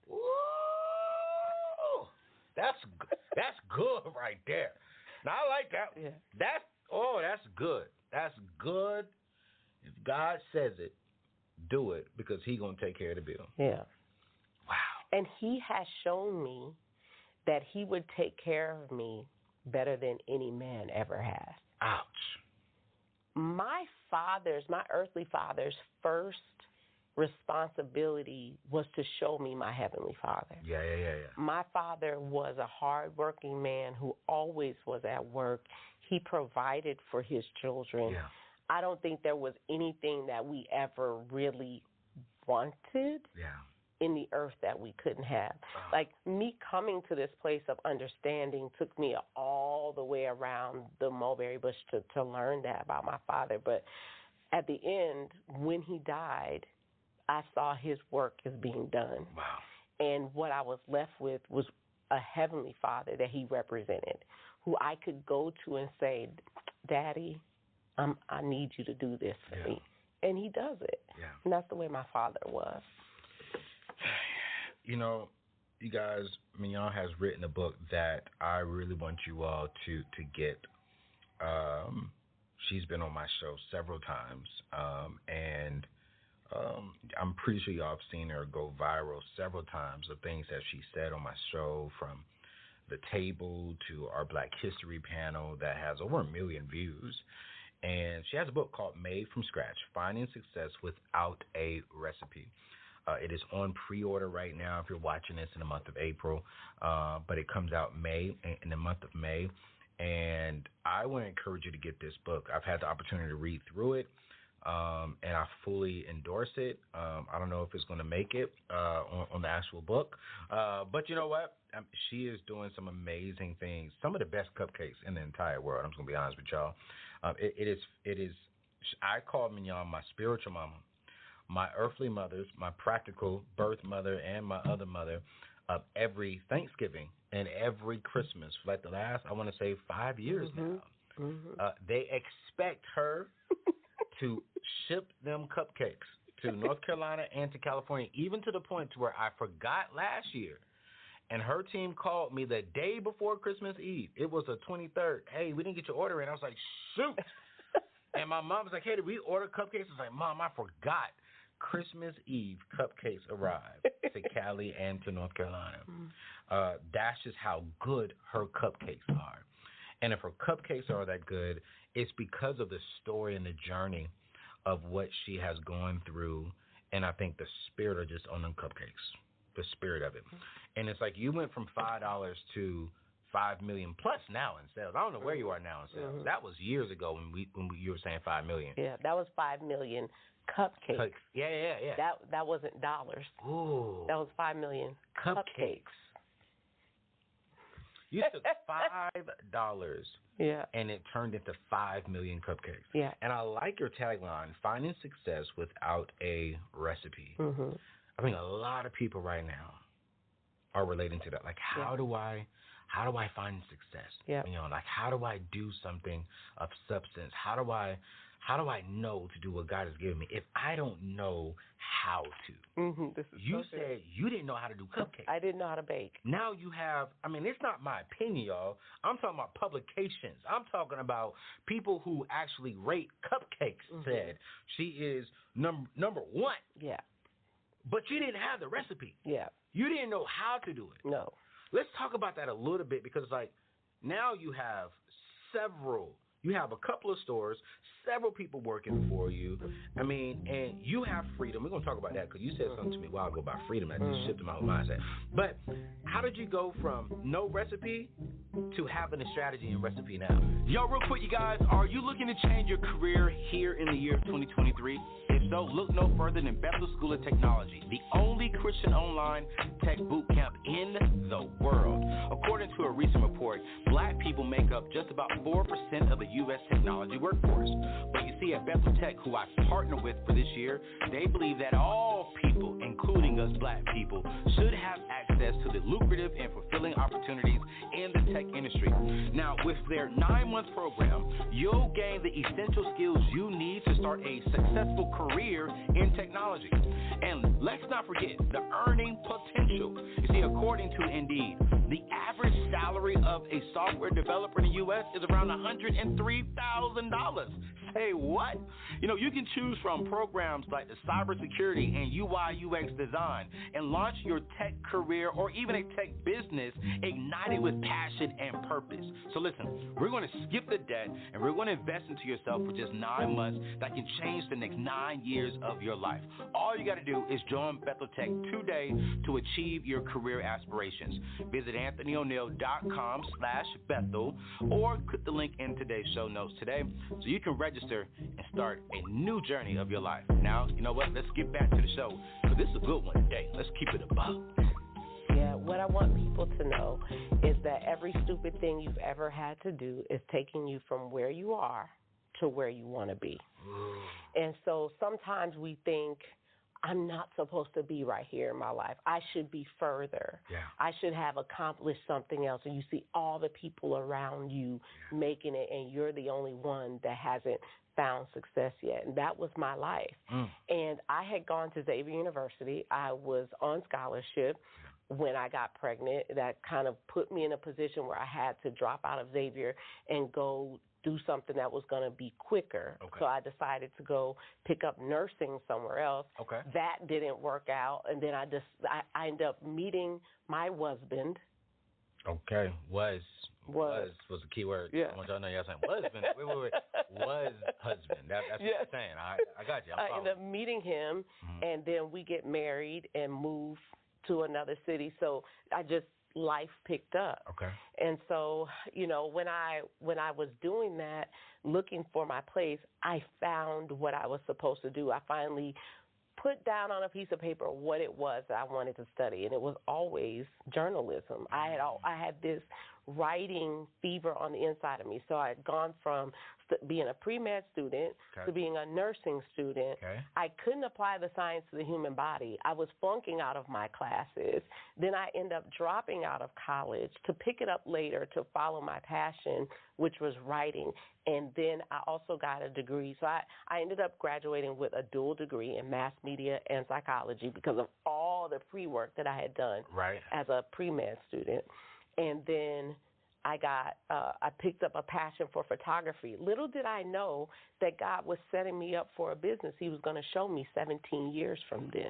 Ooh, that's good right there. Now I like that. Yeah. That's good. That's good. If God says it, do it, because He gonna take care of the bill. Yeah. Wow. And He has shown me that He would take care of me better than any man ever has. Ouch. My earthly father's first responsibility was to show me my heavenly Father. Yeah. My father was a hardworking man who always was at work. He provided for his children. Yeah. I don't think there was anything that we ever really wanted in the earth that we couldn't have. Like, me coming to this place of understanding took me all the way around the mulberry bush to learn that about my father. But at the end, when he died, I saw his work as being done. Wow. And what I was left with was a heavenly Father that he represented, who I could go to and say, Daddy, I need you to do this for me. And he does it. Yeah. And that's the way my father was. You know, you guys, Mignon has written a book that I really want you all to get. She's been on my show several times, and I'm pretty sure y'all have seen her go viral several times, the things that she said on my show, from the table to our Black History panel that has over 1 million views. And she has a book called Made from Scratch, Finding Success Without a Recipe. It is on pre-order right now if you're watching this in the month of April, but it comes out in the month of May. And I want to encourage you to get this book. I've had the opportunity to read through it, and I fully endorse it. I don't know if it's going to make it on the actual book, but you know what? She is doing some amazing things, some of the best cupcakes in the entire world. I'm just going to be honest with y'all. It is. I call Mignon my spiritual mama, my earthly mothers, my practical birth mother, and my other mother of every Thanksgiving and every Christmas for like the last, I want to say, 5 years now. They expect her to ship them cupcakes to North Carolina and to California, even to the point to where I forgot last year. And her team called me the day before Christmas Eve. It was the 23rd. Hey, we didn't get your order in. I was like, shoot. And my mom was like, hey, did we order cupcakes? I was like, Mom, I forgot. Christmas Eve cupcakes arrived to Cali and to North Carolina. That's just how good her cupcakes are. And if her cupcakes are that good, it's because of the story and the journey of what she has gone through. And I think the spirit are just on them cupcakes, the spirit of it. And it's like you went from $5 to 5 million plus now in sales. I don't know where you are now in sales. That was years ago when you were saying 5 million. Yeah, that was 5 million cupcakes. Yeah. That wasn't dollars. Ooh. That was 5 million cupcakes. You took $5 and it turned into 5 million cupcakes. Yeah. And I like your tagline, finding success without a recipe. I think a lot of people right now are relating to that. Like, how do I find success? Yeah. You know, like, how do I do something of substance? How do I know to do what God has given me if I don't know how to? You said you didn't know how to do cupcakes. I didn't know how to bake. Now you have, I mean, it's not my opinion, y'all. I'm talking about publications. I'm talking about people who actually rate cupcakes said she is number one. Yeah. But you didn't have the recipe. Yeah. You didn't know how to do it. No. Let's talk about that a little bit because, like, now you have a couple of stores, several people working for you. I mean, and you have freedom. We're going to talk about that because you said something to me a while ago about freedom that just shifted my whole mindset. But how did you go from no recipe to having a strategy and recipe now? Yo, real quick, you guys, are you looking to change your career here in the year 2023? If so, look no further than Bethel School of Technology, the only Christian online tech boot camp in the world. According to a recent report, Black people make up just about 4% of the U.S. technology workforce. But you see, at Bethel Tech, who I partner with for this year, they believe that all people, including us Black people, should have access to the lucrative and fulfilling opportunities in the tech tech industry. Now, with their 9-month program, you'll gain the essential skills you need to start a successful career in technology. And let's not forget the earning potential. You see, according to Indeed, the average salary of a software developer in the U.S. is around $103,000. Say what? You know, you can choose from programs like the cybersecurity and UI/UX design and launch your tech career or even a tech business ignited with passion and purpose. So listen, we're going to skip the debt and we're going to invest into yourself for just 9 months that can change the next 9 years of your life. All you got to do is join Bethel Tech today to achieve your career aspirations. Visit AnthonyO'Neill.com/Bethel or click the link in today's show notes today so you can register and start a new journey of your life. Now, you know what? Let's get back to the show because this is a good one today. Let's keep it a buck. Yeah, what I want people to know is that every stupid thing you've ever had to do is taking you from where you are to where you want to be. And so sometimes we think, I'm not supposed to be right here in my life. I should be further. Yeah. I should have accomplished something else. And you see all the people around you making it, and you're the only one that hasn't found success yet. And that was my life. And I had gone to Xavier University. I was on scholarship when I got pregnant. That kind of put me in a position where I had to drop out of Xavier and go do something that was going to be quicker. Okay. So I decided to go pick up nursing somewhere else. Okay. That didn't work out, and then I ended up meeting my husband. Okay, was the key word. Yeah. I want y'all to know y'all saying husband. Wait. Was husband. That's what you're saying. I got you. I ended up meeting him, and then we get married and move to another city. So life picked up. Okay. And so, you know, when I was doing that, looking for my place, I found what I was supposed to do. I finally put down on a piece of paper what it was that I wanted to study, and it was always journalism. I had this writing fever on the inside of me. So I had gone from being a pre-med student to being a nursing student. I couldn't apply the science to the human body. I was flunking out of my classes. Then I ended up dropping out of college to pick it up later to follow my passion, which was writing. And then I also got a degree. So I ended up graduating with a dual degree in mass media and psychology because of all the pre-work that I had done as a pre-med student. And then I picked up a passion for photography. Little did I know that God was setting me up for a business He was going to show me 17 years from then.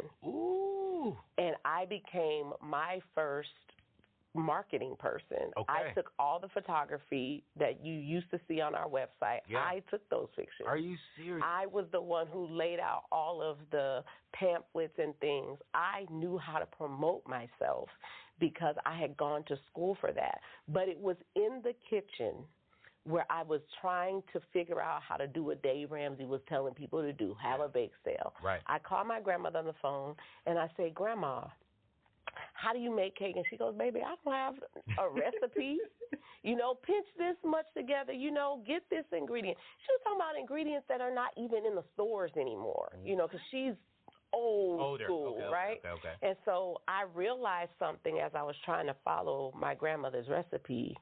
Ooh. And I became my first marketing person. Okay. I took all the photography that you used to see on our website. Yeah. I took those pictures. Are you serious? I was the one who laid out all of the pamphlets and things. I knew how to promote myself because I had gone to school for that. But it was in the kitchen where I was trying to figure out how to do what Dave Ramsey was telling people to do, have a bake sale. Right. I called my grandmother on the phone, and I say, Grandma, how do you make cake? And she goes, baby, I don't have a recipe. You know, pinch this much together, you know, get this ingredient. She was talking about ingredients that are not even in the stores anymore, you know, because she's older school, right? Okay. And so I realized something as I was trying to follow my grandmother's recipe.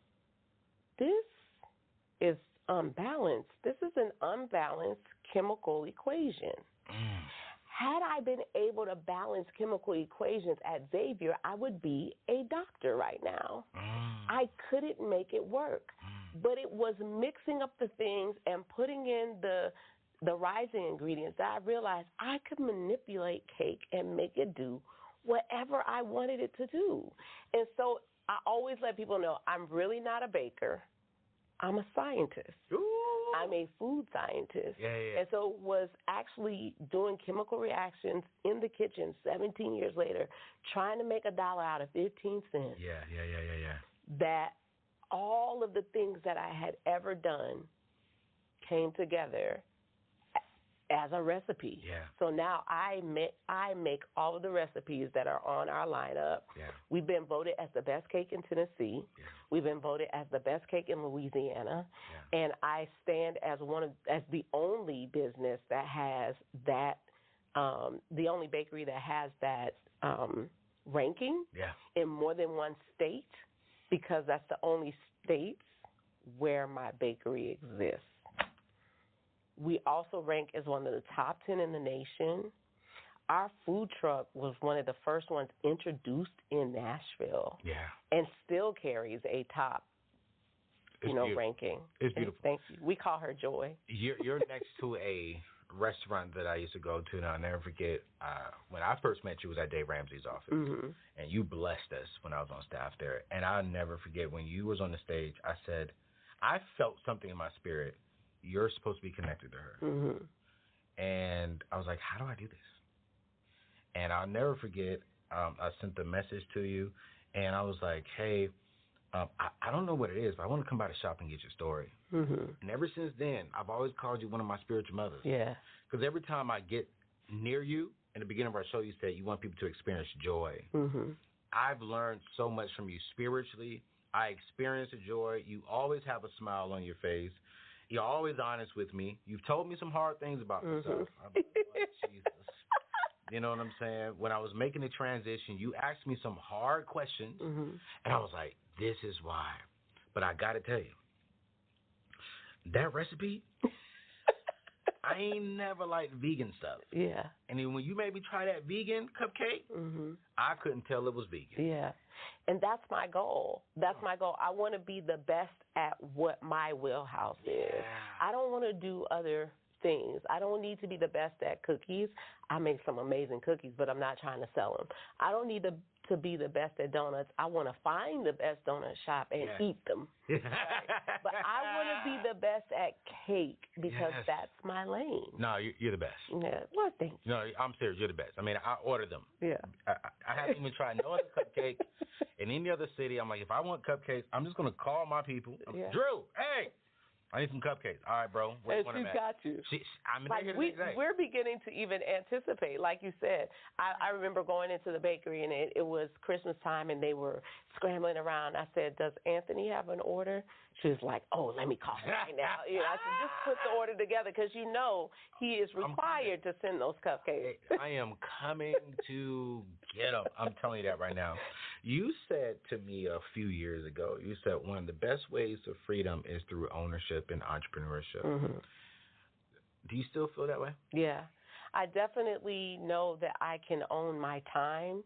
This is unbalanced. This is an unbalanced chemical equation. Had I been able to balance chemical equations at Xavier, I would be a doctor right now. I couldn't make it work. But it was mixing up the things and putting in the rising ingredients that I realized I could manipulate cake and make it do whatever I wanted it to do. And so I always let people know I'm really not a baker. I'm a scientist. I'm a food scientist. And so was actually doing chemical reactions in the kitchen 17 years later, trying to make $1 out of 15 cents. That all of the things that I had ever done came together as a recipe. So now I make all of the recipes that are on our lineup. We've been voted as the best cake in Tennessee. We've been voted as the best cake in Louisiana. And I stand as the only business that has that, the only bakery that has that ranking in more than one state. because that's the only states where my bakery exists. We also rank as one of the top 10 in the nation. Our food truck was one of the first ones introduced in Nashville. Yeah. And still carries a top, ranking. It's beautiful. Thank you. We call her Joy. You're next to a restaurant that I used to go to, and I'll never forget, when I first met you was at Dave Ramsey's office, and you blessed us when I was on staff there. And I'll never forget when you was on the stage, I said, I felt something in my spirit. You're supposed to be connected to her. And I was like, how do I do this? And I'll never forget, I sent the message to you, and I was like, hey, I don't know what it is, but I want to come by the shop and get your story. And ever since then, I've always called you one of my spiritual mothers. Yeah. Because every time I get near you, in the beginning of our show, you said you want people to experience joy. I've learned so much from you spiritually. I experience the joy. You always have a smile on your face. You're always honest with me. You've told me some hard things about myself. I'm like, oh, Jesus. You know what I'm saying? When I was making the transition, you asked me some hard questions, and I was like, this is why. But I got to tell you, that recipe, I ain't never liked vegan stuff. Yeah. And then when you made me try that vegan cupcake, I couldn't tell it was vegan. Yeah. And that's my goal. That's my goal. I want to be the best at what my wheelhouse is. I don't want to do other things. I don't need to be the best at cookies. I make some amazing cookies, but I'm not trying to sell them. I don't need to be the best at donuts. I want to find the best donut shop and eat them. Right? But I want to be the best at cake because that's my lane. No, you're the best. Yeah. Well, thank you. No, I'm serious. You're the best. I mean, I order them. Yeah. I haven't even tried no other cupcake in any other city. I'm like, if I want cupcakes, I'm just going to call my people. Drew, hey, I need some cupcakes. All right, bro. And she's got you. We're beginning to even anticipate, like you said. I remember going into the bakery, and it was Christmas time, and they were scrambling around. I said, does Anthony have an order? She was like, oh, let me call him right now. I said, just put the order together because he is required to send those cupcakes. I am coming to get them. I'm telling you that right now. You said to me a few years ago, you said one of the best ways to freedom is through ownership and entrepreneurship. Do you still feel that way? Yeah. I definitely know that I can own my time.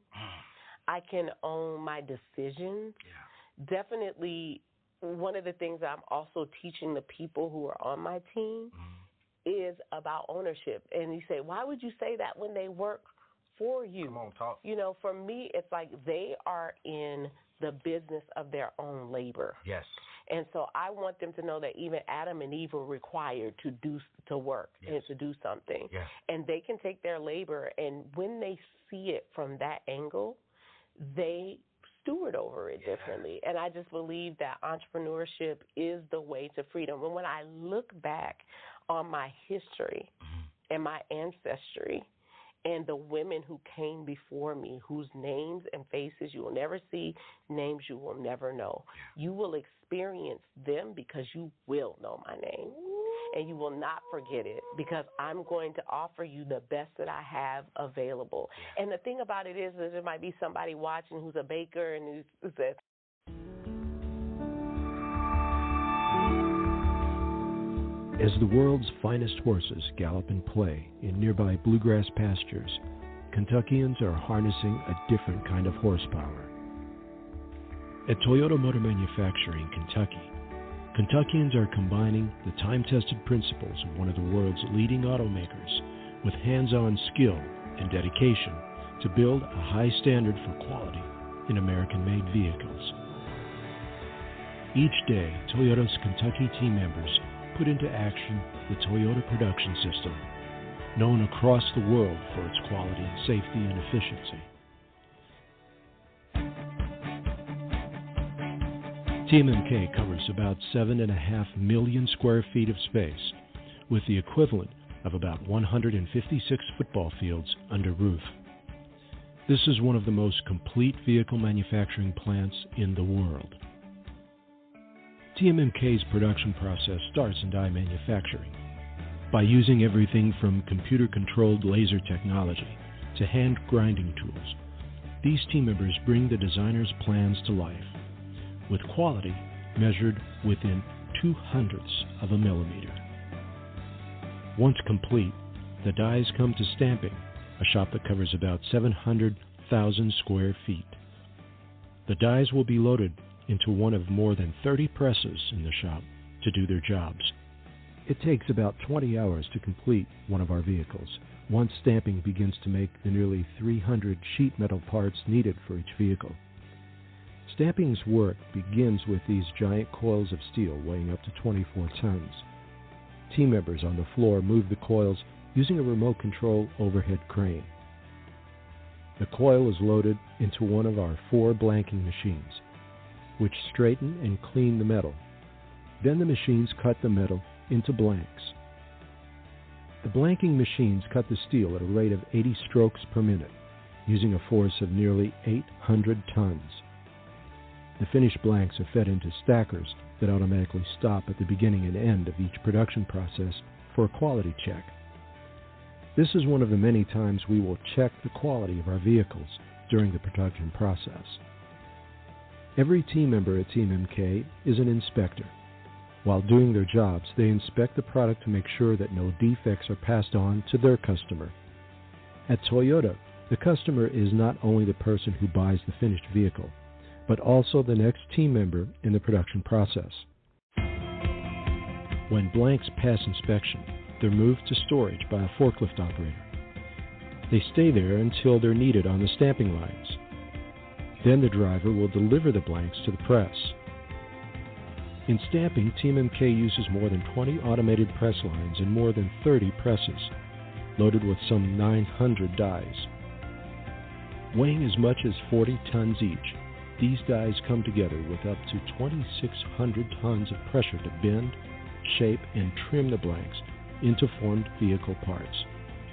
I can own my decisions. Definitely one of the things I'm also teaching the people who are on my team is about ownership. And you say, why would you say that when they work for you? Come on, talk. For me, it's like they are in the business of their own labor. Yes. And so I want them to know that even Adam and Eve were required to work and to do something. Yes. And they can take their labor, and when they see it from that angle, they steward over it differently. And I just believe that entrepreneurship is the way to freedom. And when I look back on my history and my ancestry and the women who came before me, whose names and faces you will never see, names you will never know, you will experience them because you will know my name. And you will not forget it because I'm going to offer you the best that I have available. And the thing about it is that there might be somebody watching who's a baker and who says, as the world's finest horses gallop and play in nearby bluegrass pastures, Kentuckians are harnessing a different kind of horsepower. At Toyota Motor Manufacturing, Kentucky, Kentuckians are combining the time-tested principles of one of the world's leading automakers with hands-on skill and dedication to build a high standard for quality in American-made vehicles. Each day, Toyota's Kentucky team members put into action the Toyota Production System, known across the world for its quality and safety and efficiency. TMMK covers about 7.5 million square feet of space, with the equivalent of about 156 football fields under roof. This is one of the most complete vehicle manufacturing plants in the world. TMMK's production process starts in die manufacturing by using everything from computer-controlled laser technology to hand grinding tools. These team members bring the designer's plans to life. with quality measured within 0.02 of a millimeter. Once complete, the dies come to stamping, a shop that covers about 700,000 square feet. The dies will be loaded into one of more than 30 presses in the shop to do their jobs. It takes about 20 hours to complete one of our vehicles, once stamping begins to make the nearly 300 sheet metal parts needed for each vehicle. Stamping's work begins with these giant coils of steel weighing up to 24 tons. Team members on the floor move the coils using a remote control overhead crane. The coil is loaded into one of our 4 blanking machines, which straighten and clean the metal. Then the machines cut the metal into blanks. The blanking machines cut the steel at a rate of 80 strokes per minute, using a force of nearly 800 tons. The finished blanks are fed into stackers that automatically stop at the beginning and end of each production process for a quality check. This is one of the many times we will check the quality of our vehicles during the production process. Every team member at Team MK is an inspector. While doing their jobs, they inspect the product to make sure that no defects are passed on to their customer. At Toyota, the customer is not only the person who buys the finished vehicle, but also the next team member in the production process. When blanks pass inspection, they're moved to storage by a forklift operator. They stay there until they're needed on the stamping lines. Then the driver will deliver the blanks to the press. In stamping, Team MK uses more than 20 automated press lines and more than 30 presses, loaded with some 900 dies. Weighing as much as 40 tons each, these dies come together with up to 2,600 tons of pressure to bend, shape, and trim the blanks into formed vehicle parts.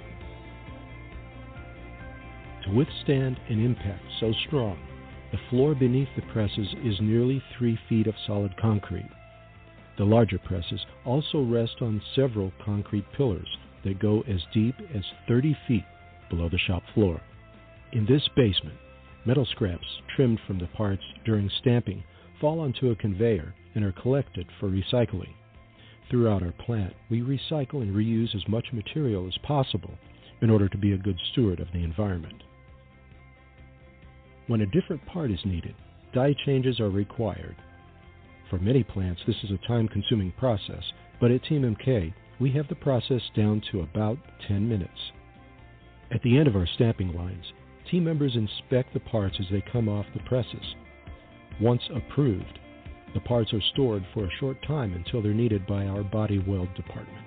To withstand an impact so strong, the floor beneath the presses is nearly 3 feet of solid concrete. The larger presses also rest on several concrete pillars that go as deep as 30 feet below the shop floor. In this basement, metal scraps trimmed from the parts during stamping fall onto a conveyor and are collected for recycling. Throughout our plant, we recycle and reuse as much material as possible in order to be a good steward of the environment. When a different part is needed, die changes are required. For many plants, this is a time-consuming process, but at Team MK, we have the process down to about 10 minutes. At the end of our stamping lines, team members inspect the parts as they come off the presses. Once approved, the parts are stored for a short time until they're needed by our body weld department.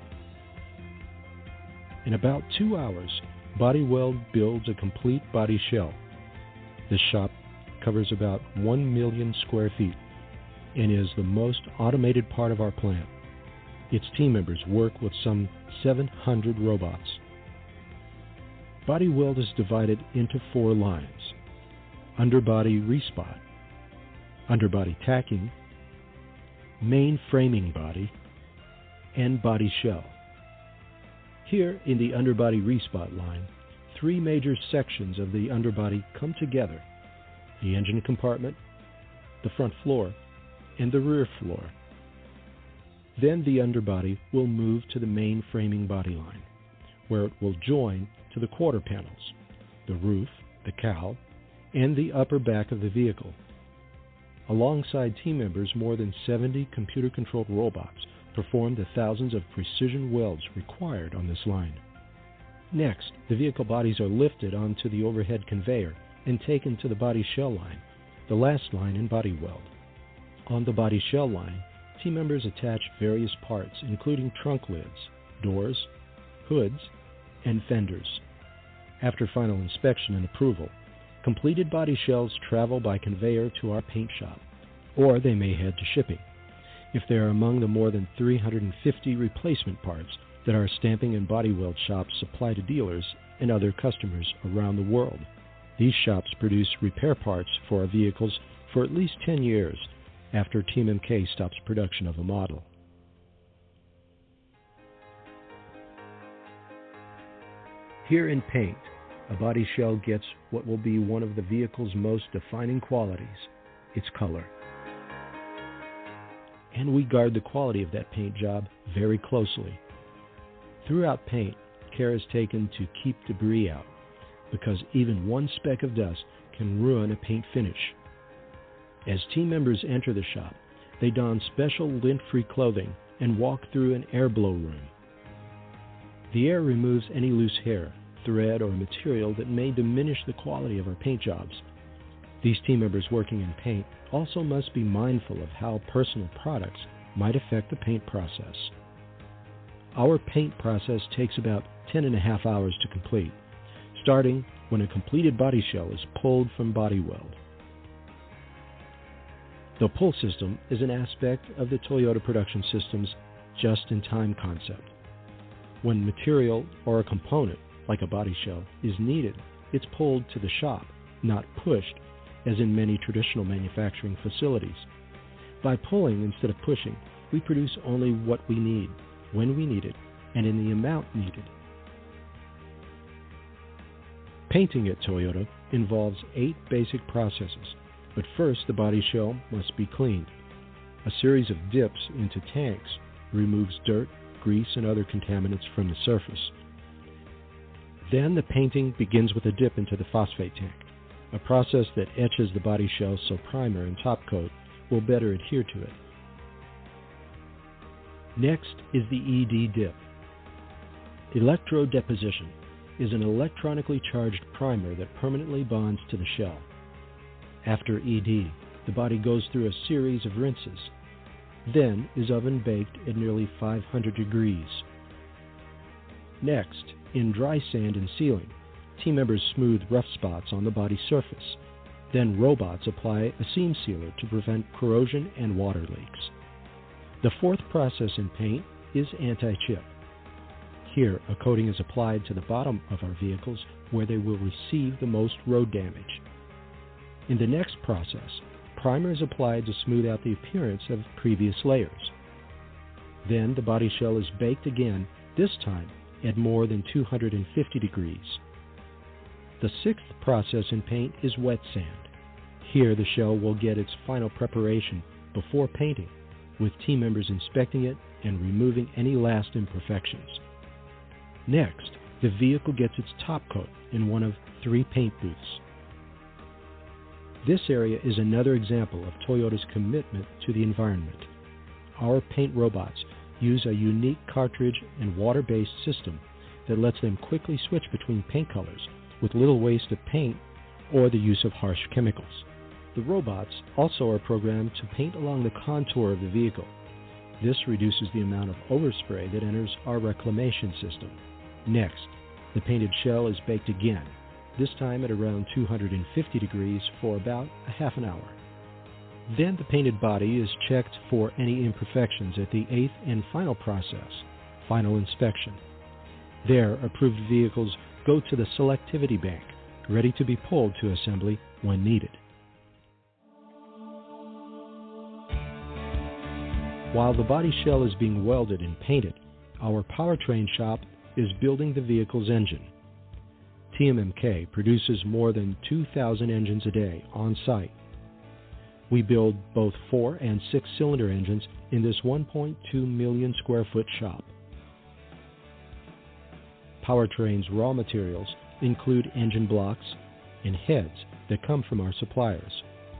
In about 2 hours, Body Weld builds a complete body shell. This shop covers about 1 million square feet and is the most automated part of our plant. Its team members work with some 700 robots. Body Weld is divided into 4 lines: underbody respot, underbody tacking, main framing body, and body shell. Here in the underbody respot line, 3 major sections of the underbody come together: the engine compartment, the front floor, and the rear floor. Then the underbody will move to the main framing body line, where it will join to the quarter panels, the roof, the cowl, and the upper back of the vehicle. Alongside team members, more than 70 computer-controlled robots perform the thousands of precision welds required on this line. Next, the vehicle bodies are lifted onto the overhead conveyor and taken to the body shell line, the last line in body weld. On the body shell line, team members attach various parts, including trunk lids, doors, hoods, and fenders. After final inspection and approval, completed body shells travel by conveyor to our paint shop, or they may head to shipping. If they are among the more than 350 replacement parts that our stamping and body weld shops supply to dealers and other customers around the world, these shops produce repair parts for our vehicles for at least 10 years after Team MK stops production of a model. Here in paint, a body shell gets what will be one of the vehicle's most defining qualities: its color. and we guard the quality of that paint job very closely. Throughout paint, care is taken to keep debris out, because even one speck of dust can ruin a paint finish. As team members enter the shop, they don special lint-free clothing and walk through an air blow room. The air removes any loose hair, thread, or material that may diminish the quality of our paint jobs. These team members working in paint also must be mindful of how personal products might affect the paint process. Our paint process takes about 10.5 hours to complete, starting when a completed body shell is pulled from body weld. The pull system is an aspect of the Toyota Production System's just-in-time concept. When material or a component, like a body shell, is needed, it's pulled to the shop, not pushed, as in many traditional manufacturing facilities. By pulling instead of pushing, we produce only what we need, when we need it, and in the amount needed. Painting at Toyota involves 8 basic processes, but first the body shell must be cleaned. A series of dips into tanks removes dirt, grease, and other contaminants from the surface. Then the painting begins with a dip into the phosphate tank, a process that etches the body shell so primer and top coat will better adhere to it. Next is the ED dip. Electrodeposition is an electronically charged primer that permanently bonds to the shell. After ED, the body goes through a series of rinses, then is oven baked at nearly 500 degrees. Next, in dry sand and sealing, team members smooth rough spots on the body surface. Then robots apply a seam sealer to prevent corrosion and water leaks. The fourth process in paint is anti-chip. Here, a coating is applied to the bottom of our vehicles where they will receive the most road damage. In the next process, primer is applied to smooth out the appearance of previous layers. Then the body shell is baked again, this time at more than 250 degrees. The sixth process in paint is wet sand. Here the shell will get its final preparation before painting, with team members inspecting it and removing any last imperfections. Next, the vehicle gets its top coat in one of 3 paint booths. This area is another example of Toyota's commitment to the environment. Our paint robots use a unique cartridge and water-based system that lets them quickly switch between paint colors with little waste of paint or the use of harsh chemicals. The robots also are programmed to paint along the contour of the vehicle. This reduces the amount of overspray that enters our reclamation system. Next, the painted shell is baked again, this time at around 250 degrees for about a half an hour. Then the painted body is checked for any imperfections at the 8th and final process, final inspection. There, approved vehicles go to the selectivity bank, ready to be pulled to assembly when needed. While the body shell is being welded and painted, our powertrain shop is building the vehicle's engine. TMMK produces more than 2,000 engines a day on site. We build both 4- and 6-cylinder engines in this 1.2 million square foot shop. Powertrain's raw materials include engine blocks and heads that come from our suppliers.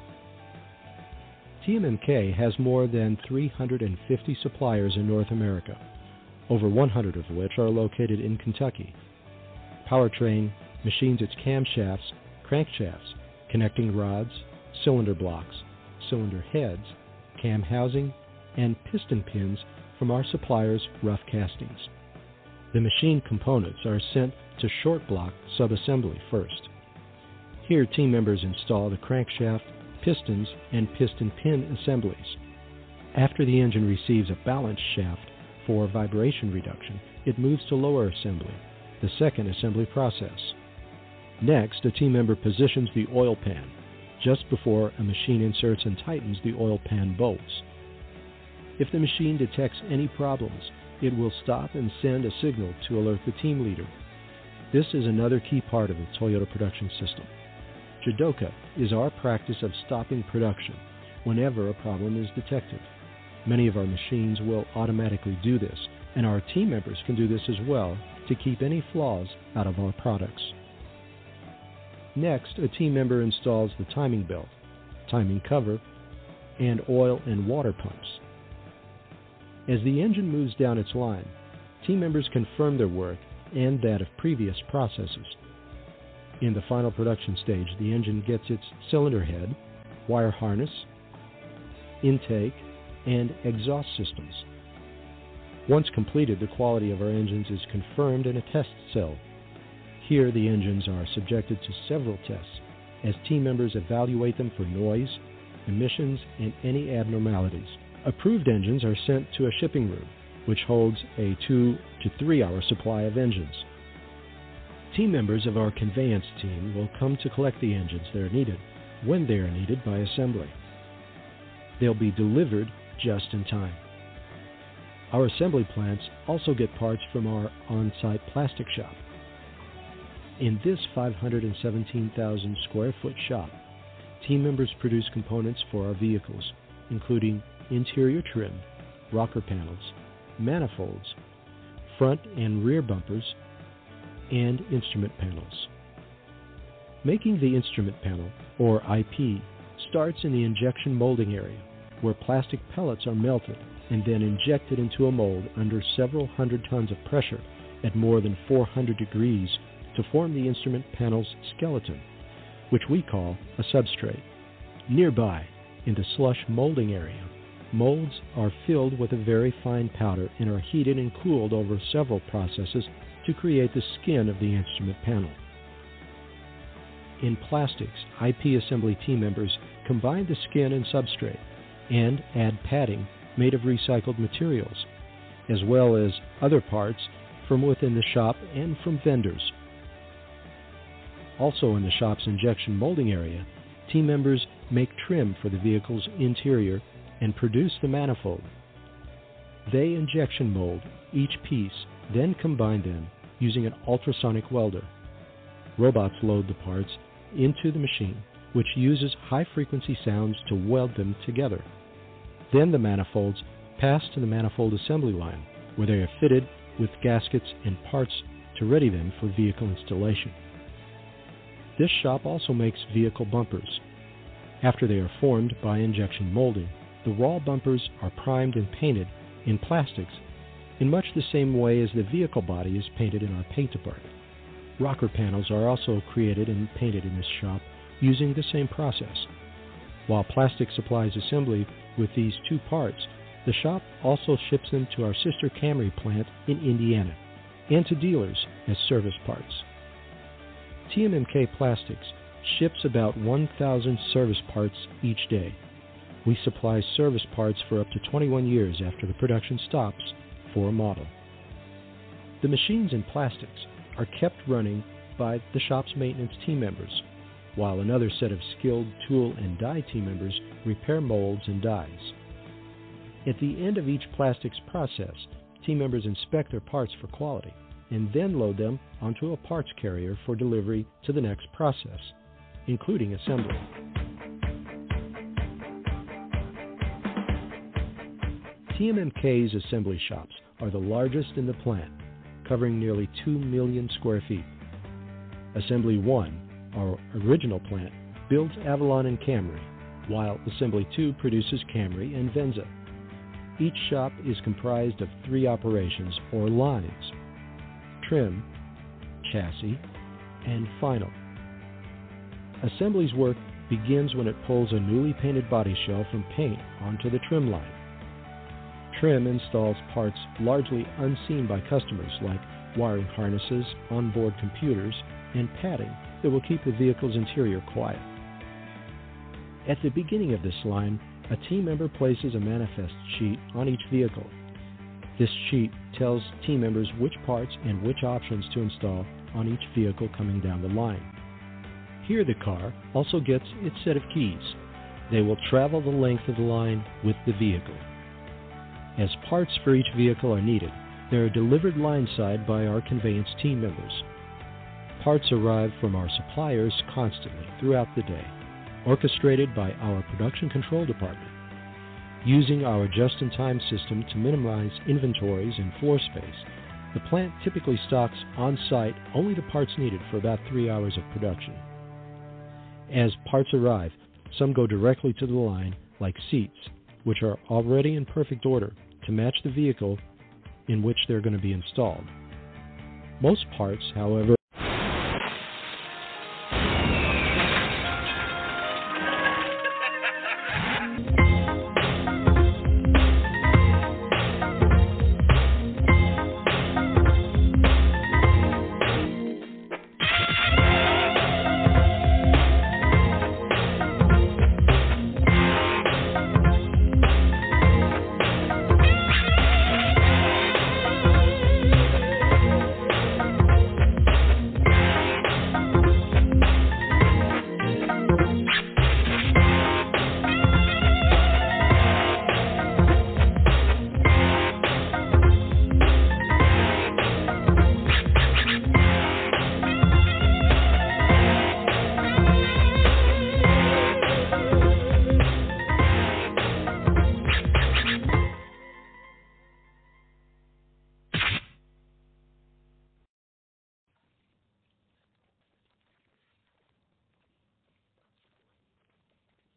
TMMK has more than 350 suppliers in North America, over 100 of which are located in Kentucky. Powertrain machines its camshafts, crankshafts, connecting rods, cylinder blocks, cylinder heads, cam housing, and piston pins from our suppliers' rough castings. The machine components are sent to short block subassembly first. Here, team members install the crankshaft, pistons, and piston pin assemblies. After the engine receives a balance shaft for vibration reduction, it moves to lower assembly, the second assembly process. Next, a team member positions the oil pan just before a machine inserts and tightens the oil pan bolts. If the machine detects any problems, it will stop and send a signal to alert the team leader. This is another key part of the Toyota Production System. Jidoka is our practice of stopping production whenever a problem is detected. Many of our machines will automatically do this, and our team members can do this as well to keep any flaws out of our products. Next, a team member installs the timing belt, timing cover, and oil and water pumps. As the engine moves down its line, team members confirm their work and that of previous processes. In the final production stage, the engine gets its cylinder head, wire harness, intake, and exhaust systems. Once completed, the quality of our engines is confirmed in a test cell. Here, the engines are subjected to several tests as team members evaluate them for noise, emissions, and any abnormalities. Approved engines are sent to a shipping room, which holds a 2 to 3 hour supply of engines. Team members of our conveyance team will come to collect the engines that are needed when they are needed by assembly. They'll be delivered just in time. Our assembly plants also get parts from our on-site plastic shop. In this 517,000 square foot shop, team members produce components for our vehicles, including interior trim, rocker panels, manifolds, front and rear bumpers, and instrument panels. Making the instrument panel, or IP, starts in the injection molding area, where plastic pellets are melted and then injected into a mold under several hundred tons of pressure at more than 400 degrees to form the instrument panel's skeleton, which we call a substrate. Nearby, in the slush molding area, molds are filled with a very fine powder and are heated and cooled over several processes to create the skin of the instrument panel. In plastics, IP assembly team members combine the skin and substrate and add padding made of recycled materials, as well as other parts from within the shop and from vendors. Also in the shop's injection molding area, team members make trim for the vehicle's interior and produce the manifold. They injection mold each piece, then combine them using an ultrasonic welder. Robots load the parts into the machine, which uses high-frequency sounds to weld them together. Then the manifolds pass to the manifold assembly line, where they are fitted with gaskets and parts to ready them for vehicle installation. This shop also makes vehicle bumpers. After they are formed by injection molding, the raw bumpers are primed and painted in plastics in much the same way as the vehicle body is painted in our paint department. Rocker panels are also created and painted in this shop using the same process. While plastic supplies assembly with these two parts, the shop also ships them to our sister Camry plant in Indiana and to dealers as service parts. TMMK Plastics ships about 1,000 service parts each day. We supply service parts for up to 21 years after the production stops for a model. The machines and plastics are kept running by the shop's maintenance team members, while another set of skilled tool and die team members repair molds and dies. At the end of each plastics process, team members inspect their parts for quality and then load them onto a parts carrier for delivery to the next process, including assembly. TMMK's assembly shops are the largest in the plant, covering nearly 2 million square feet. Assembly 1, our original plant, builds Avalon and Camry, while Assembly 2 produces Camry and Venza. Each shop is comprised of 3 operations or lines: trim, chassis, and final. Assembly's work begins when it pulls a newly painted body shell from paint onto the trim line. Trim installs parts largely unseen by customers, like wiring harnesses, onboard computers, and padding that will keep the vehicle's interior quiet. At the beginning of this line, a team member places a manifest sheet on each vehicle. This sheet tells team members which parts and which options to install on each vehicle coming down the line. Here the car also gets its set of keys. They will travel the length of the line with the vehicle. As parts for each vehicle are needed, they are delivered line-side by our conveyance team members. Parts arrive from our suppliers constantly throughout the day, orchestrated by our production control department. Using our just-in-time system to minimize inventories and floor space, the plant typically stocks on-site only the parts needed for about 3 hours of production. As parts arrive, some go directly to the line, like seats, which are already in perfect order to match the vehicle in which they're going to be installed. Most parts, however,